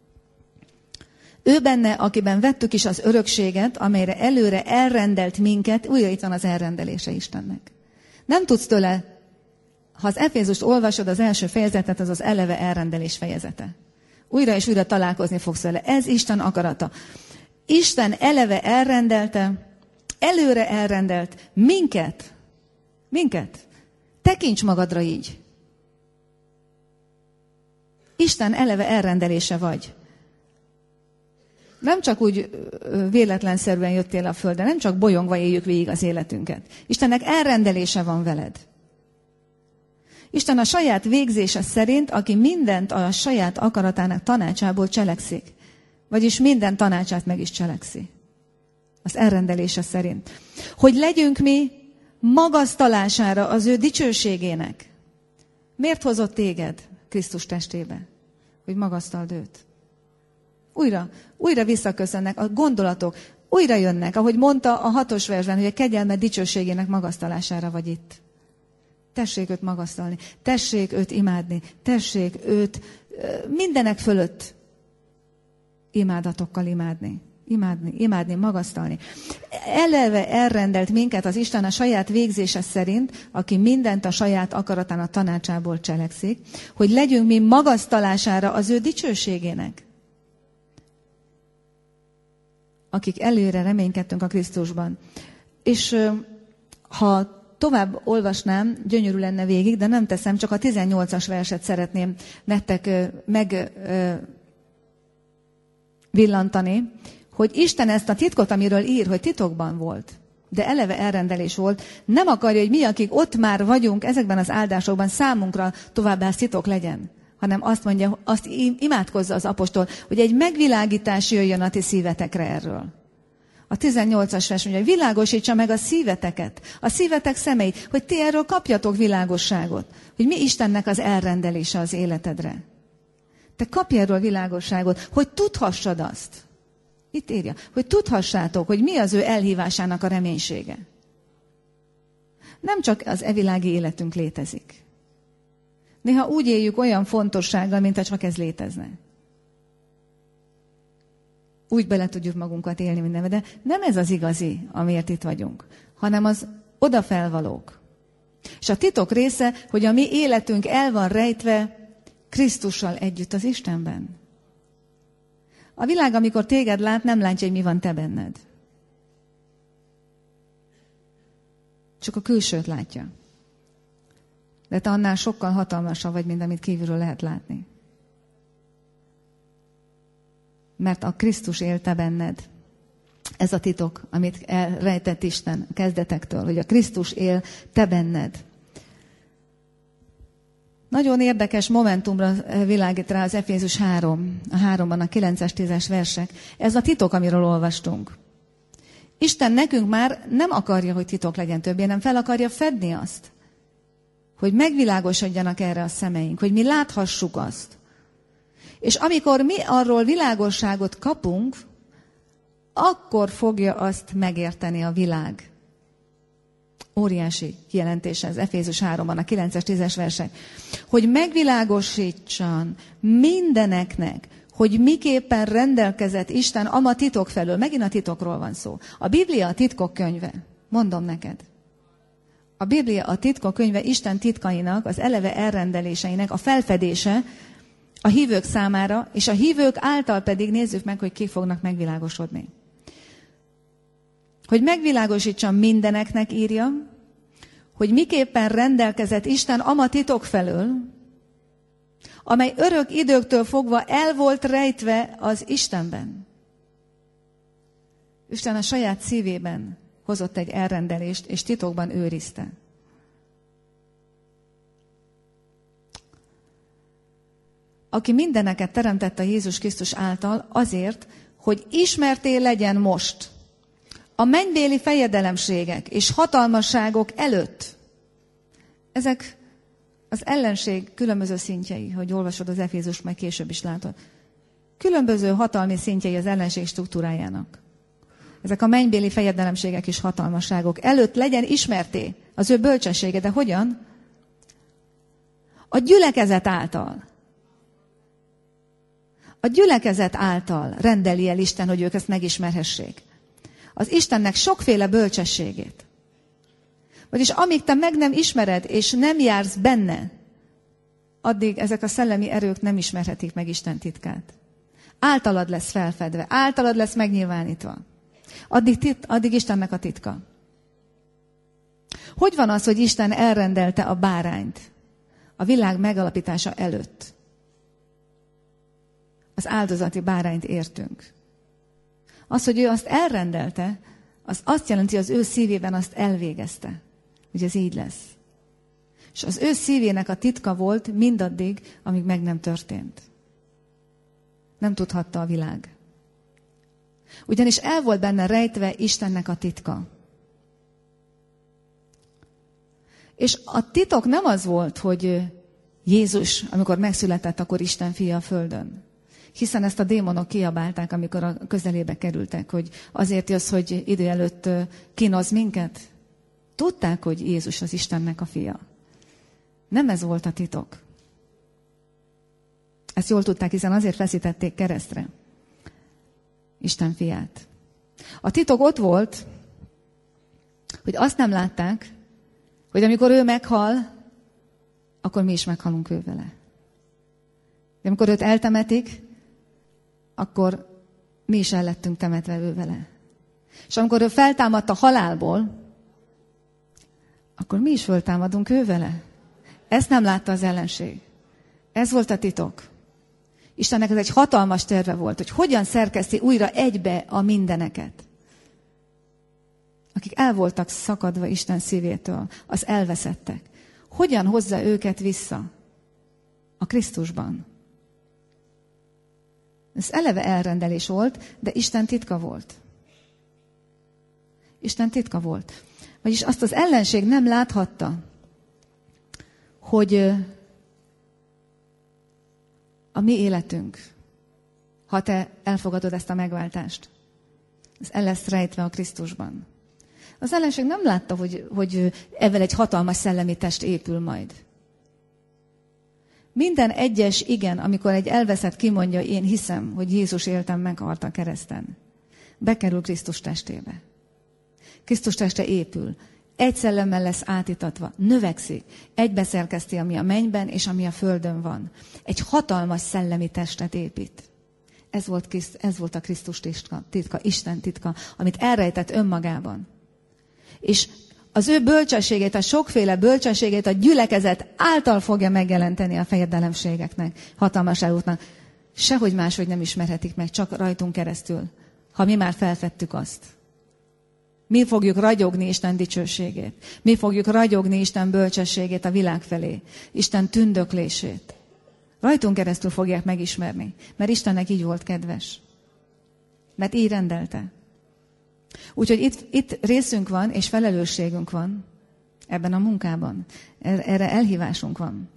Ő benne, akiben vettük is az örökséget, amelyre előre elrendelt minket, újra itt van az elrendelése Istennek. Nem tudsz tőle, ha az Efézust olvasod, az első fejezetet, az az eleve elrendelés fejezete. Újra és újra találkozni fogsz vele. Ez Isten akarata. Isten eleve elrendelte, előre elrendelt minket. Tekints magadra így. Isten eleve elrendelése vagy. Nem csak úgy véletlenszerűen jöttél a földre, nem csak bolyongva éljük végig az életünket. Istennek elrendelése van veled. Isten a saját végzése szerint, aki mindent a saját akaratának tanácsából cselekszik. Vagyis minden tanácsát meg is cselekszi. Az elrendelése szerint. Hogy legyünk mi magasztalására az ő dicsőségének. Miért hozott téged Krisztus testébe? Hogy magasztald őt. Újra visszaköszönnek a gondolatok, újra jönnek, ahogy mondta a 6. versben, hogy a kegyelme dicsőségének magasztalására vagy itt. Tessék őt magasztalni, tessék őt imádni, tessék őt mindenek fölött imádatokkal imádni, magasztalni. Eleve elrendelt minket az Isten a saját végzése szerint, aki mindent a saját akaratának tanácsából cselekszik, hogy legyünk mi magasztalására az ő dicsőségének. Akik előre reménykedtünk a Krisztusban. És ha tovább olvasnám, gyönyörű lenne végig, de nem teszem, csak a 18-as verset szeretném nektek megvillantani, hogy Isten ezt a titkot, amiről ír, hogy titokban volt, de eleve elrendelés volt, nem akarja, hogy mi, akik ott már vagyunk ezekben az áldásokban, számunkra továbbá titok legyen, hanem azt mondja, azt imádkozza az apostol, hogy egy megvilágítás jöjjön a ti szívetekre erről. A 18-as vers mondja, hogy világosítsa meg a szíveteket, a szívetek szemeit, hogy ti erről kapjatok világosságot, hogy mi Istennek az elrendelése az életedre. Te kapj erről világosságot, hogy tudhassad azt. Itt írja, hogy tudhassátok, hogy mi az ő elhívásának a reménysége. Nem csak az evilági életünk létezik. Néha úgy éljük olyan fontossággal, mint ha csak ez létezne. Úgy bele tudjuk magunkat élni mindenbe, de nem ez az igazi, amiért itt vagyunk, hanem az odafelvalók. És a titok része, hogy a mi életünk el van rejtve Krisztussal együtt az Istenben. A világ, amikor téged lát, nem látja, hogy mi van te benned. Csak a külsőt látja. De te annál sokkal hatalmasabb vagy, mint amit kívülről lehet látni. Mert a Krisztus él te benned. Ez a titok, amit elrejtett Isten a kezdetektől, hogy a Krisztus él te benned. Nagyon érdekes momentumra világít rá az Efézus 3, a 3-ban a 9-es, 10-es versek. Ez a titok, amiről olvastunk. Isten nekünk már nem akarja, hogy titok legyen többé, hanem fel akarja fedni azt, hogy megvilágosodjanak erre a szemeink, hogy mi láthassuk azt. És amikor mi arról világosságot kapunk, akkor fogja azt megérteni a világ. Óriási kijelentése az Efézus 3-ban, a 9-es, 10-es versek. Hogy megvilágosítson mindeneknek, hogy miképpen rendelkezett Isten ama titok felől. Megint a titokról van szó. A Biblia a titkok könyve. Mondom neked. A Biblia a titkok könyve Isten titkainak, az eleve elrendeléseinek a felfedése a hívők számára, és a hívők által pedig nézzük meg, hogy kik fognak megvilágosodni. Hogy megvilágosítson mindeneknek, írja, hogy miképpen rendelkezett Isten ama titok felől, amely örök időktől fogva el volt rejtve az Istenben. Isten a saját szívében hozott egy elrendelést, és titokban őrizte. Aki mindeneket teremtette Jézus Krisztus által azért, hogy ismerté legyen most a mennybéli fejedelemségek és hatalmasságok előtt. Ezek az ellenség különböző szintjei, hogy olvasod az Efézust, majd később is látod. Különböző hatalmi szintjei az ellenség struktúrájának. Ezek a mennybéli fejedelemségek és hatalmasságok előtt legyen ismerté az ő bölcsessége. De hogyan? A gyülekezet által. A gyülekezet által rendeli el Isten, hogy ők ezt megismerhessék. Az Istennek sokféle bölcsességét. Vagyis amíg te meg nem ismered, és nem jársz benne, addig ezek a szellemi erők nem ismerhetik meg Isten titkát. Általad lesz felfedve, általad lesz megnyilvánítva. Addig Istennek a titka. Hogy van az, hogy Isten elrendelte a bárányt a világ megalapítása előtt? Az áldozati bárányt értünk. Az, hogy ő azt elrendelte, az azt jelenti, hogy az ő szívében azt elvégezte. Hogy ez így lesz. És az ő szívének a titka volt mindaddig, amíg meg nem történt. Nem tudhatta a világ. Ugyanis el volt benne rejtve Istennek a titka. És a titok nem az volt, hogy Jézus, amikor megszületett, akkor Isten fia a földön. Hiszen ezt a démonok kiabálták, amikor a közelébe kerültek, hogy azért jössz, hogy idő előtt kínoz minket. Tudták, hogy Jézus az Istennek a fia. Nem ez volt a titok. Ezt jól tudták, hiszen azért feszítették keresztre Isten fiát. A titok ott volt, hogy azt nem látták, hogy amikor ő meghal, akkor mi is meghalunk ő vele. De amikor őt eltemetik, akkor mi is el lettünk temetve ő vele. És amikor ő feltámadt a halálból, akkor mi is föltámadunk ő vele. Ezt nem látta az ellenség. Ez volt a titok. Istennek ez egy hatalmas terve volt, hogy hogyan szerkeszti újra egybe a mindeneket. Akik el voltak szakadva Isten szívétől, az elveszettek. Hogyan hozza őket vissza a Krisztusban? Ez eleve elrendelés volt, de Isten titka volt. Isten titka volt. Vagyis azt az ellenség nem láthatta, hogy a mi életünk, ha te elfogadod ezt a megváltást, ez el lesz rejtve a Krisztusban. Az ellenség nem látta, hogy ezzel egy hatalmas szellemi test épül majd. Minden egyes igen, amikor egy elveszett kimondja, én hiszem, hogy Jézus éltem meghalt a kereszten, bekerül Krisztus testébe. Krisztus teste épül. Egy szellemmel lesz átítatva, növekszik, egybeszerkeszti, ami a mennyben és ami a földön van. Egy hatalmas szellemi testet épít. Ez volt a Krisztus titka, Isten titka, amit elrejtett önmagában. És az ő bölcsességét, a sokféle bölcsességét a gyülekezet által fogja megjelenteni a fejedelemségeknek, hatalmasságoknak. Sehogy máshogy nem ismerhetik meg, csak rajtunk keresztül, ha mi már felfedtük azt. Mi fogjuk ragyogni Isten dicsőségét. Mi fogjuk ragyogni Isten bölcsességét a világ felé. Isten tündöklését. Rajtunk keresztül fogják megismerni. Mert Istennek így volt kedves. Mert így rendelte. Úgyhogy itt részünk van, és felelősségünk van ebben a munkában. Erre elhívásunk van.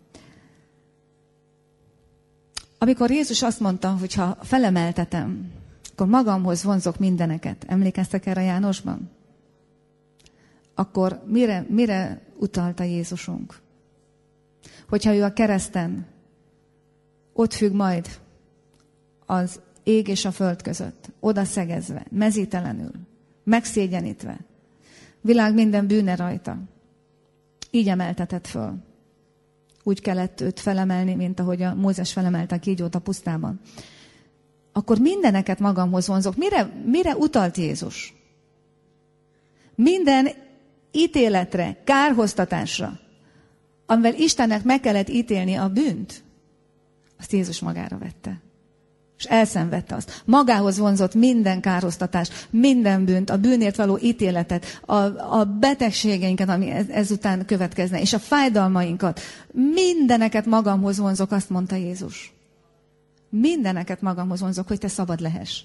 Amikor Jézus azt mondta, hogy ha felemeltetem, akkor magamhoz vonzok mindeneket. Emlékeztek erre Jánosban? Akkor mire utalta Jézusunk? Hogyha ő a kereszten ott függ majd az ég és a föld között, oda szegezve, mezítelenül, megszégyenítve, világ minden bűne rajta. Így emeltetett föl. Úgy kellett őt felemelni, mint ahogy a Mózes felemelte a kígyót a pusztában. Akkor mindeneket magamhoz vonzok. Mire utalt Jézus? Minden ítéletre, kárhoztatásra, amivel Istennek meg kellett ítélni a bűnt, azt Jézus magára vette. És elszenvedte azt. Magához vonzott minden károsztatást, minden bűnt, a bűnért való ítéletet, a betegségeinket, ami ezután következne, és a fájdalmainkat. Mindeneket magamhoz vonzok, azt mondta Jézus. Mindeneket magamhoz vonzok, hogy te szabad lehess.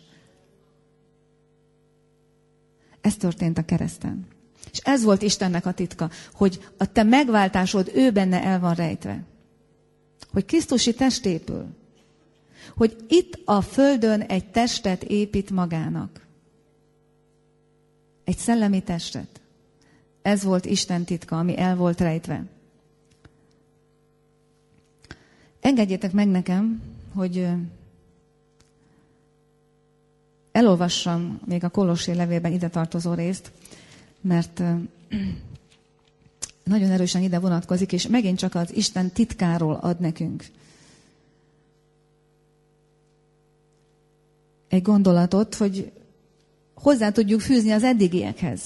Ez történt a kereszten. És ez volt Istennek a titka, hogy a te megváltásod ő benne el van rejtve. Hogy Krisztusi test épül. Hogy itt a földön egy testet épít magának. Egy szellemi testet. Ez volt Isten titka, ami el volt rejtve. Engedjétek meg nekem, hogy elolvassam még a Kolossé levélben ide tartozó részt, mert nagyon erősen ide vonatkozik, és megint csak az Isten titkáról ad nekünk egy gondolatot, hogy hozzá tudjuk fűzni az eddigiekhez.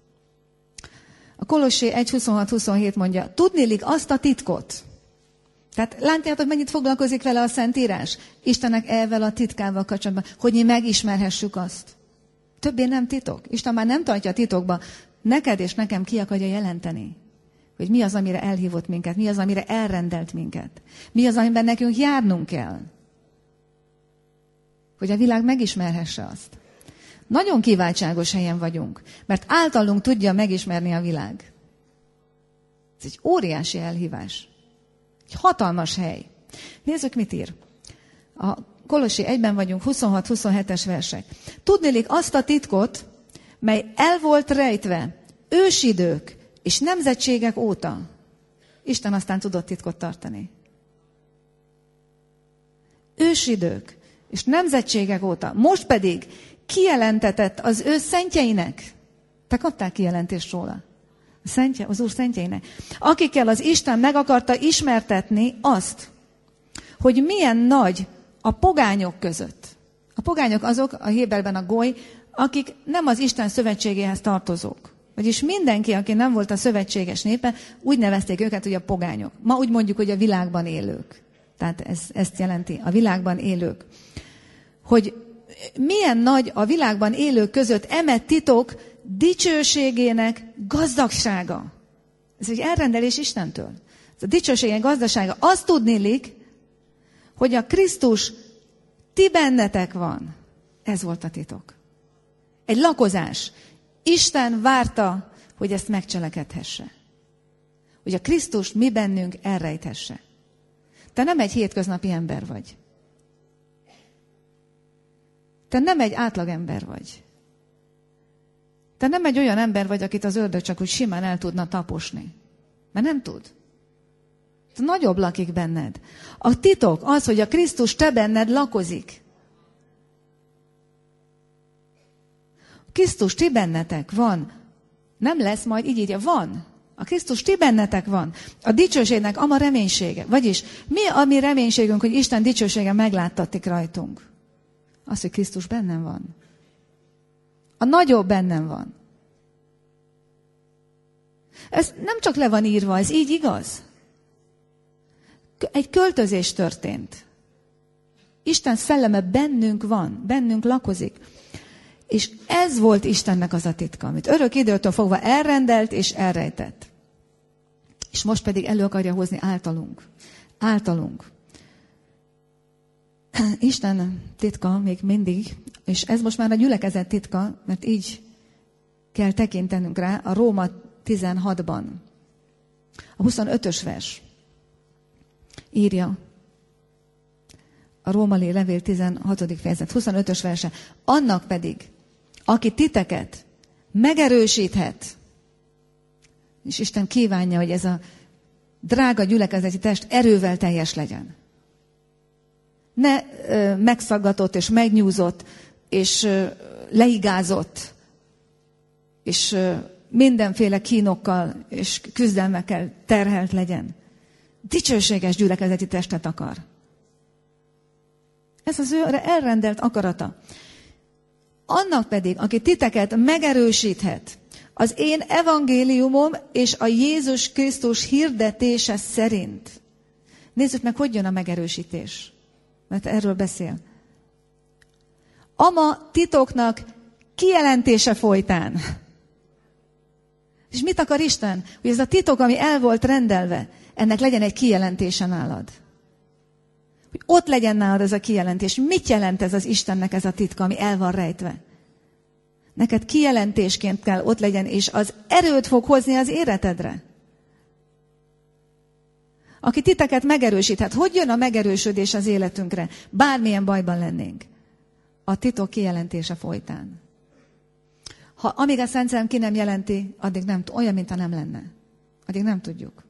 A Kolossé 1.26-27 mondja, tudnélik azt a titkot. Tehát látjátok, mennyit foglalkozik vele a Szentírás? Istennek ezzel a titkával kapcsolatban, hogy mi megismerhessük azt. Többé nem titok. Isten már nem tartja a titokba. Neked és nekem ki akarja jelenteni, hogy mi az, amire elhívott minket, mi az, amire elrendelt minket, mi az, amiben nekünk járnunk kell, hogy a világ megismerhesse azt. Nagyon kiváltságos helyen vagyunk, mert általunk tudja megismerni a világ. Ez egy óriási elhívás. Egy hatalmas hely. Nézzük, mit ír. A Kolossi 1-ben vagyunk, 26-27-es versek. Tudnélik azt a titkot, mely el volt rejtve ősidők és nemzetségek óta. Isten aztán tudott titkot tartani. Ősidők és nemzetségek óta. Most pedig kijelentetett az ő szentjeinek. Te kaptál kijelentést róla. Az Úr szentjeinek. Akikkel az Isten meg akarta ismertetni azt, hogy milyen nagy a pogányok között. A pogányok azok, a Héberben a goly, akik nem az Isten szövetségéhez tartozók. Vagyis mindenki, aki nem volt a szövetséges népe, úgy nevezték őket, hogy a pogányok. Ma úgy mondjuk, hogy a világban élők. Tehát ezt jelenti, a világban élők. Hogy milyen nagy a világban élők között eme titok dicsőségének gazdagsága. Ez egy elrendelés Istentől. Ez a dicsőségének gazdagsága. Azt tudnélik, hogy a Krisztus ti bennetek van. Ez volt a titok. Egy lakozás. Isten várta, hogy ezt megcselekedhesse. Hogy a Krisztus mi bennünk elrejthesse. Te nem egy hétköznapi ember vagy. Te nem egy átlagember vagy. Te nem egy olyan ember vagy, akit az ördög csak úgy simán el tudna taposni. Mert nem tud. Te nagyobb lakik benned. A titok az, hogy a Krisztus te benned lakozik. Krisztus ti bennetek van. Nem lesz majd, így írja, van. A Krisztus ti bennetek van. A dicsőségnek ama reménysége. Vagyis mi a mi reménységünk, hogy Isten dicsősége megláttatik rajtunk? Az, hogy Krisztus bennem van. A nagyobb bennem van. Ez nem csak le van írva, ez így igaz. Egy költözés történt. Isten szelleme bennünk van, bennünk lakozik. És ez volt Istennek az a titka, amit örök időtől fogva elrendelt és elrejtett. És most pedig elő akarja hozni általunk. Általunk. Isten titka még mindig, és ez most már a gyülekezet titka, mert így kell tekintenünk rá a Róma 16-ban. A 25-ös vers írja a Római levél 16. fejezet, 25-ös verse. Annak pedig, aki titeket megerősíthet, és Isten kívánja, hogy ez a drága gyülekezeti test erővel teljes legyen. Ne megszaggatott és megnyúzott, és leigázott, és mindenféle kínokkal és küzdelmekkel terhelt legyen. Dicsőséges gyülekezeti testet akar. Ez az ő elrendelt akarata. Annak pedig, aki titeket megerősíthet, az én evangéliumom és a Jézus Krisztus hirdetése szerint. Nézzük meg, hogy jön a megerősítés. Mert erről beszél. ama titoknak kijelentése folytán. És mit akar Isten? Hogy ez a titok, ami el volt rendelve, ennek legyen egy kijelentése nálad. Hogy ott legyen nálad ez a kijelentés. Mit jelent ez az Istennek ez a titka, ami el van rejtve? Neked kijelentésként kell ott legyen, és az erőt fog hozni az életedre. Aki titeket megerősíthet. Hogy jön a megerősödés az életünkre? Bármilyen bajban lennénk. A titok kijelentése folytán. Amíg a Szent Szellem ki nem jelenti, addig nem, olyan, mintha nem lenne. Addig nem tudjuk.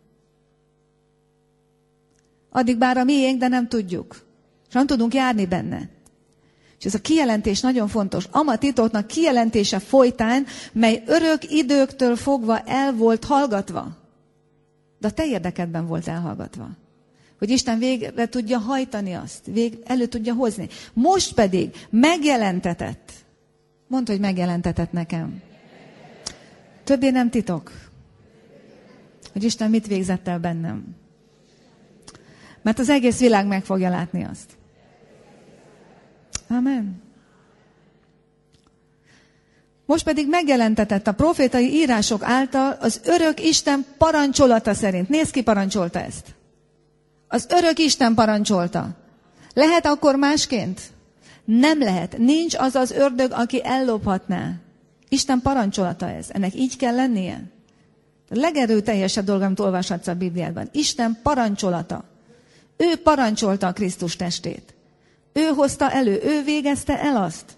Addig bár a miénk, de nem tudjuk. És nem tudunk járni benne. És ez a kijelentés nagyon fontos. Ama titoknak kijelentése folytán, mely örök időktől fogva el volt hallgatva. De a te érdekedben volt elhallgatva. Hogy Isten végre tudja hajtani azt, elő tudja hozni. Most pedig megjelentetett. Mondd, hogy megjelentetett nekem. Többé nem titok. Hogy Isten mit végzett el bennem. Mert az egész világ meg fogja látni azt. Amen. Most pedig megjelentetett a profétai írások által az örök Isten parancsolata szerint. Nézd ki, parancsolta ezt. Az örök Isten parancsolta. Lehet akkor másként? Nem lehet. Nincs az az ördög, aki ellophatná. Isten parancsolata ez. Ennek így kell lennie. A legerőteljesebb dolog, amit olvashatsz a Bibliában. Isten parancsolata. Ő parancsolta a Krisztus testét. Ő hozta elő, ő végezte el azt.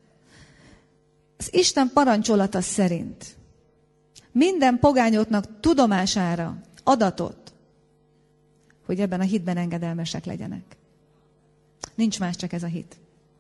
Az Isten parancsolata szerint minden pogányoknak tudomására adatot, hogy ebben a hitben engedelmesek legyenek. Nincs más, csak ez a hit.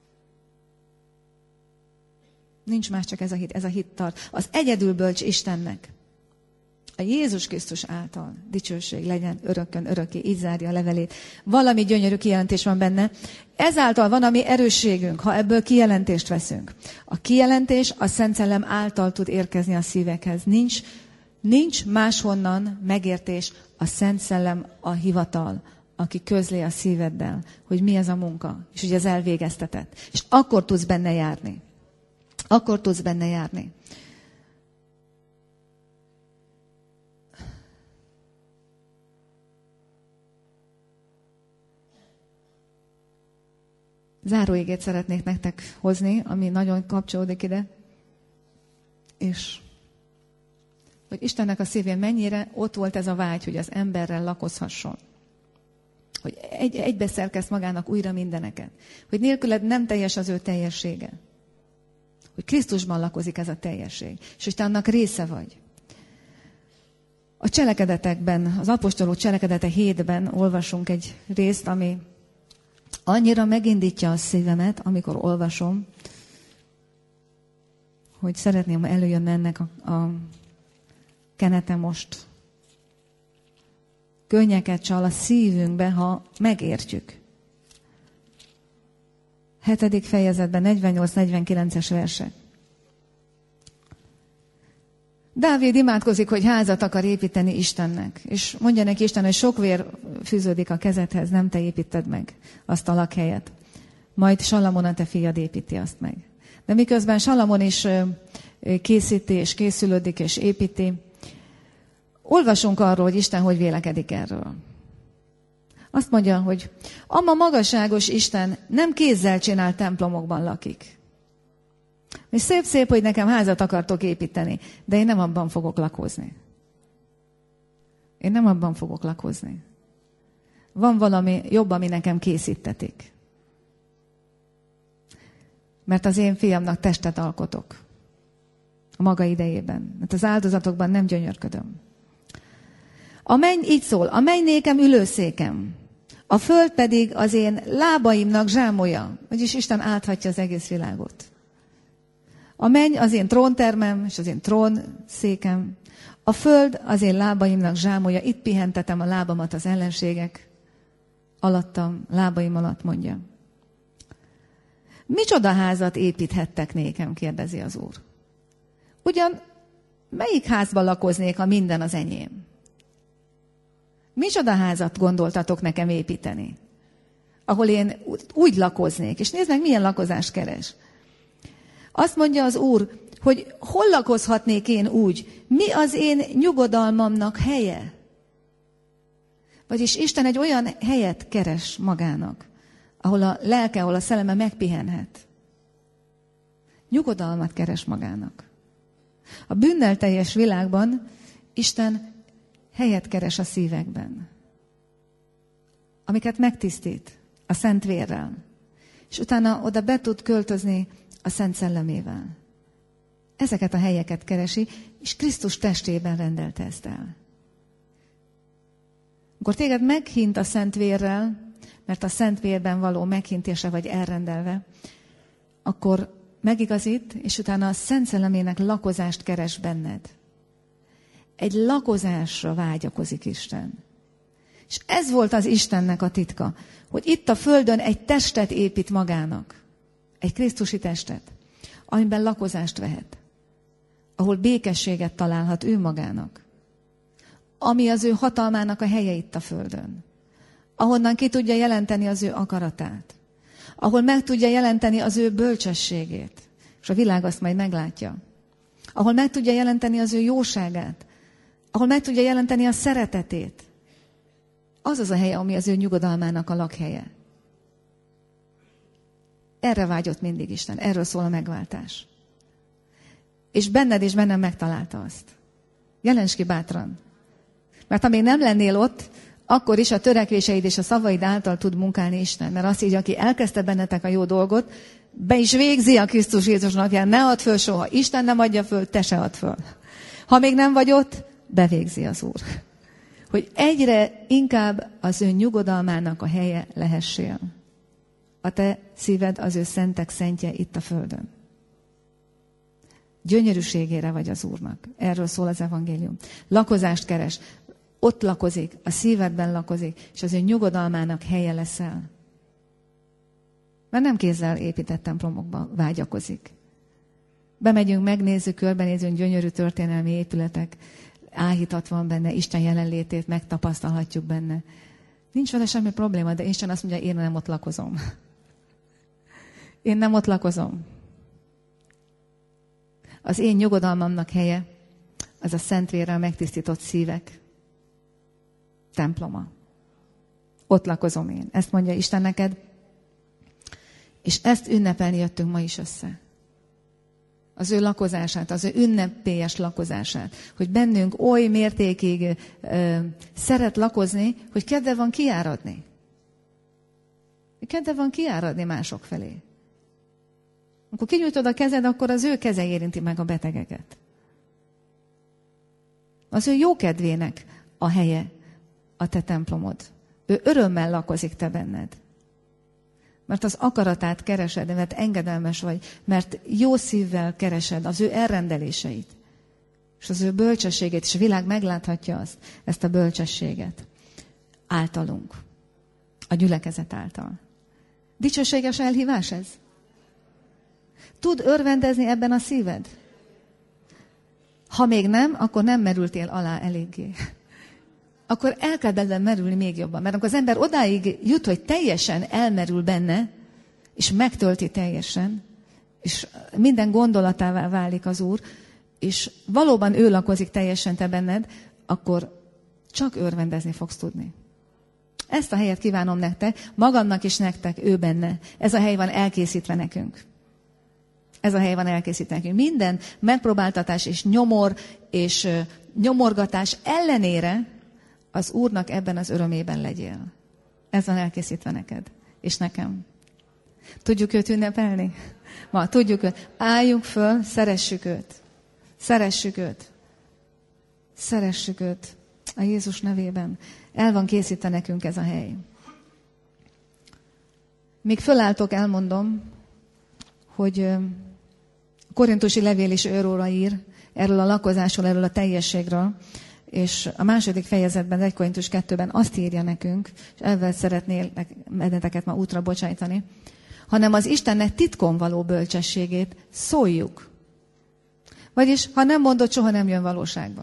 Nincs más, csak ez a hit tart. Az egyedül bölcs Istennek, a Jézus Krisztus által dicsőség legyen örökkön örökké, így zárja a levelét. Valami gyönyörű kijelentés van benne. Ezáltal van a mi erősségünk, ha ebből kijelentést veszünk. A kijelentés a Szent Szellem által tud érkezni a szívekhez. Nincs máshonnan megértés, a Szent Szellem a hivatal, aki közli a szíveddel, hogy mi ez a munka, és hogy ez elvégeztetett. És akkor tudsz benne járni. Akkor tudsz benne járni. Záróigét szeretnék nektek hozni, ami nagyon kapcsolódik ide. És hogy Istennek a szívén mennyire ott volt ez a vágy, hogy az emberrel lakozhasson. Hogy egybeszerkeszt magának újra mindeneket. Hogy nélküled nem teljes az ő teljessége. Hogy Krisztusban lakozik ez a teljesség. És hogy te annak része vagy. A cselekedetekben, az apostolok cselekedete 7-ben olvasunk egy részt, ami annyira megindítja a szívemet, amikor olvasom, hogy szeretném, ha előjönne ennek a kenete most. Könnyeket csal a szívünkbe, ha megértjük. 7. fejezetben 48-49-es versek. Dávid imádkozik, hogy házat akar építeni Istennek. És mondja neki Isten, hogy sok vér fűződik a kezedhez, nem te építed meg azt a lakhelyet. Majd Salamon, a te fiad építi azt meg. De miközben Salamon is készíti, és készülődik, és építi, olvasunk arról, hogy Isten hogy vélekedik erről. Azt mondja, hogy ama magasságos Isten nem kézzel csinált templomokban lakik. És szép, hogy nekem házat akartok építeni, de én nem abban fogok lakozni. Én nem abban fogok lakozni. Van valami jobb, ami nekem készítetik. Mert az én fiamnak testet alkotok. A maga idejében. Mert az áldozatokban nem gyönyörködöm. Így szól, a menny nékem ülőszékem, a föld pedig az én lábaimnak zsámolja. Vagyis Isten áthatja az egész világot. A menny az én tróntermem, és az én trónszékem. A föld az én lábaimnak zsámolja. Itt pihentetem a lábamat az ellenségek alattam, lábaim alatt, mondja. Micsoda házat építhettek nékem, kérdezi az Úr. Ugyan melyik házban lakoznék, ha minden az enyém? Micsoda házat gondoltatok nekem építeni? Ahol én úgy lakoznék. És nézd meg, milyen lakozást keres. Azt mondja az Úr, hogy hol lakozhatnék én úgy? Mi az én nyugodalmamnak helye? Vagyis Isten egy olyan helyet keres magának, ahol a lelke, ahol a szelleme megpihenhet. Nyugodalmat keres magának. A bűnnel teljes világban Isten helyet keres a szívekben, amiket megtisztít a szent vérrel, és utána oda be tud költözni a szent szellemével. Ezeket a helyeket keresi, és Krisztus testében rendelte ezt el. Akkor téged meghint a szent vérrel, mert a szent vérben való meghintése vagy elrendelve, akkor megigazít, és utána a szent szellemének lakozást keres benned. Egy lakozásra vágyakozik Isten. És ez volt az Istennek a titka, hogy itt a földön egy testet épít magának. Egy krisztusi testet, amiben lakozást vehet. Ahol békességet találhat ő magának. Ami az ő hatalmának a helye itt a földön. Ahonnan ki tudja jelenteni az ő akaratát. Ahol meg tudja jelenteni az ő bölcsességét. És a világ azt majd meglátja. Ahol meg tudja jelenteni az ő jóságát. Ahol meg tudja jelenteni a szeretetét. Az az a hely, ami az ő nyugodalmának a lakhelye. Erre vágyott mindig Isten. Erről szól a megváltás. És benned és bennem megtalálta azt. Jelents ki bátran. Mert ha még nem lennél ott, akkor is a törekvéseid és a szavaid által tud munkálni Isten. Mert azt így, aki elkezdte bennetek a jó dolgot, be is végzi a Krisztus Jézus napján. Ne add föl soha. Isten nem adja föl, te se add föl. Ha még nem vagy ott, bevégzi az Úr. Hogy egyre inkább az ő nyugodalmának a helye lehessél. A te szíved az ő szentek szentje itt a földön. Gyönyörűségére vagy az Úrnak. Erről szól az evangélium. Lakozást keres. Ott lakozik, a szívedben lakozik, és az ő nyugodalmának helye leszel. Mert nem kézzel épített templomokba vágyakozik. Bemegyünk, megnézzük, körbenézünk, gyönyörű történelmi épületek, áhítat van benne, Isten jelenlétét megtapasztalhatjuk benne. Nincs vele semmi probléma, de Isten azt mondja, én nem ott lakozom. Én nem ott lakozom. Az én nyugodalmamnak helye, az a szentvérrel megtisztított szívek temploma. Ott lakozom én. Ezt mondja Isten neked. És ezt ünnepelni jöttünk ma is össze. Az ő lakozását, az ő ünnepélyes lakozását. Hogy bennünk oly mértékig szeret lakozni, hogy kedve van kiáradni. Kedve van kiáradni mások felé. Amikor kinyújtod a kezed, akkor az ő keze érinti meg a betegeket. Az ő jókedvének a helye a te templomod. Ő örömmel lakozik te benned. Mert az akaratát keresed, mert engedelmes vagy, mert jó szívvel keresed az ő elrendeléseit, és az ő bölcsességét, és a világ megláthatja ezt a bölcsességet. Általunk. A gyülekezet által. Dicsőséges elhívás ez? Tud örvendezni ebben a szíved? Ha még nem, akkor nem merültél alá eléggé. Akkor el kell benne merülni még jobban. Mert amikor az ember odáig jut, hogy teljesen elmerül benne, és megtölti teljesen, és minden gondolatává válik az Úr, és valóban ő lakozik teljesen te benned, akkor csak örvendezni fogsz tudni. Ezt a helyet kívánom nektek, magamnak is nektek, ő benne. Ez a hely van elkészítve nekünk. Ez a hely van elkészítve nekünk. Minden megpróbáltatás és nyomor és nyomorgatás ellenére az Úrnak ebben az örömében legyél. Ez van elkészítve neked, és nekem. Tudjuk őt ünnepelni? Ma tudjuk őt. Álljunk föl, szeressük őt. Szeressük őt. Szeressük őt a Jézus nevében. El van készítve nekünk ez a hely. Míg fölálltok, elmondom, hogy a korintusi levél is őróra ír, erről a lakozásról, erről a teljességről, és a második fejezetben, 1 Korintus 2-ben azt írja nekünk, és ezzel szeretnélek benneteket ma útra bocsájtani, hanem az Istennek titkon való bölcsességét szóljuk. Vagyis, ha nem mondod, soha nem jön valóságba.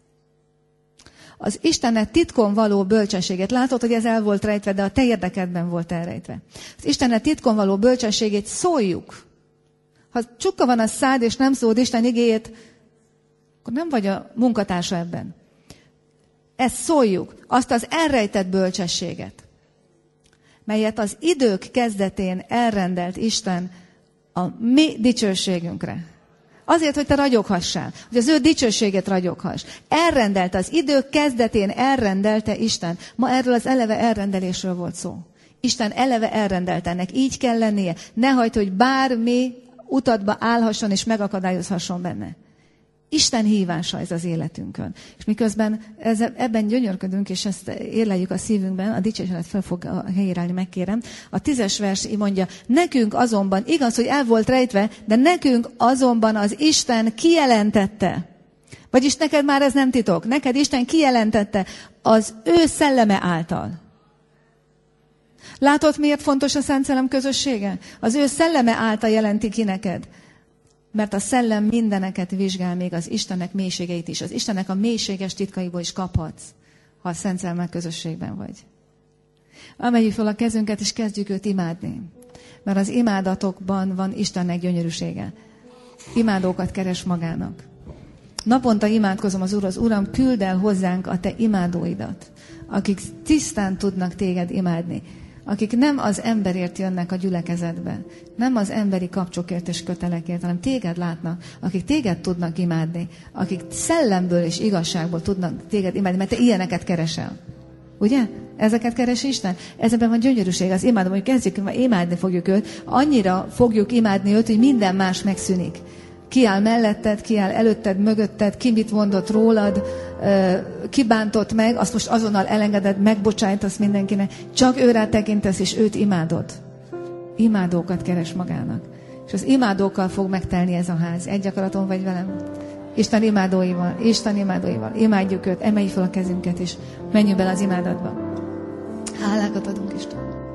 Az Istennek titkon való bölcsességét, látod, hogy ez el volt rejtve, de a te érdekedben volt elrejtve. Az Istennek titkon való bölcsességét szóljuk. Ha csukka van a szád, és nem szólod Isten igéjét, akkor nem vagy a munkatársa ebben. Ezt szóljuk, azt az elrejtett bölcsességet, melyet az idők kezdetén elrendelt Isten a mi dicsőségünkre. Azért, hogy te ragyoghassál, hogy az ő dicsőséget ragyoghass. Elrendelte, az idők kezdetén elrendelte Isten. Ma erről az eleve elrendelésről volt szó. Isten eleve elrendelte, ennek így kell lennie. Ne hagyd, hogy bármi utatba állhasson és megakadályozhasson benne. Isten hívása ez az életünkön. És miközben ebben gyönyörködünk, és ezt érleljük a szívünkben, a dicséret fel fog a helyére állni, megkérem. A 10. vers így mondja, nekünk azonban, igaz, hogy el volt rejtve, de nekünk azonban az Isten kijelentette. Vagyis neked már ez nem titok. Neked Isten kijelentette az ő szelleme által. Látod, miért fontos a Szent Szellem közössége? Az ő szelleme által jelenti ki neked. Mert a szellem mindeneket vizsgál, még az Istennek mélységeit is. Az Istennek a mélységes titkaiból is kaphatsz, ha a Szent Szellemmel közösségben vagy. Emeljük fel a kezünket, és kezdjük őt imádni. Mert az imádatokban van Istennek gyönyörűsége. Imádókat keres magának. Naponta imádkozom az Úr, az Uram, küld el hozzánk a te imádóidat, akik tisztán tudnak téged imádni. Akik nem az emberért jönnek a gyülekezetbe, nem az emberi kapcsokért és kötelekért, hanem téged látnak, akik téged tudnak imádni, akik szellemből és igazságból tudnak téged imádni, mert te ilyeneket keresel. Ugye? Ezeket keresi Isten? Ezekben van gyönyörűség. Az imádom, hogy kezdjük, mert imádni fogjuk őt, annyira fogjuk imádni őt, hogy minden más megszűnik. Ki áll melletted, ki áll előtted, mögötted, ki mit mondott rólad, ki bántott meg, azt most azonnal elengeded, megbocsájtasz mindenkinek. Csak őrá tekintesz, és őt imádod. Imádókat keres magának. És az imádókkal fog megtelni ez a ház. Egy akaraton vagy velem? Isten imádóival, Isten imádóival. Imádjuk őt, emeljük fel a kezünket, és menjünk bele az imádatba. Hálákat adunk Isten.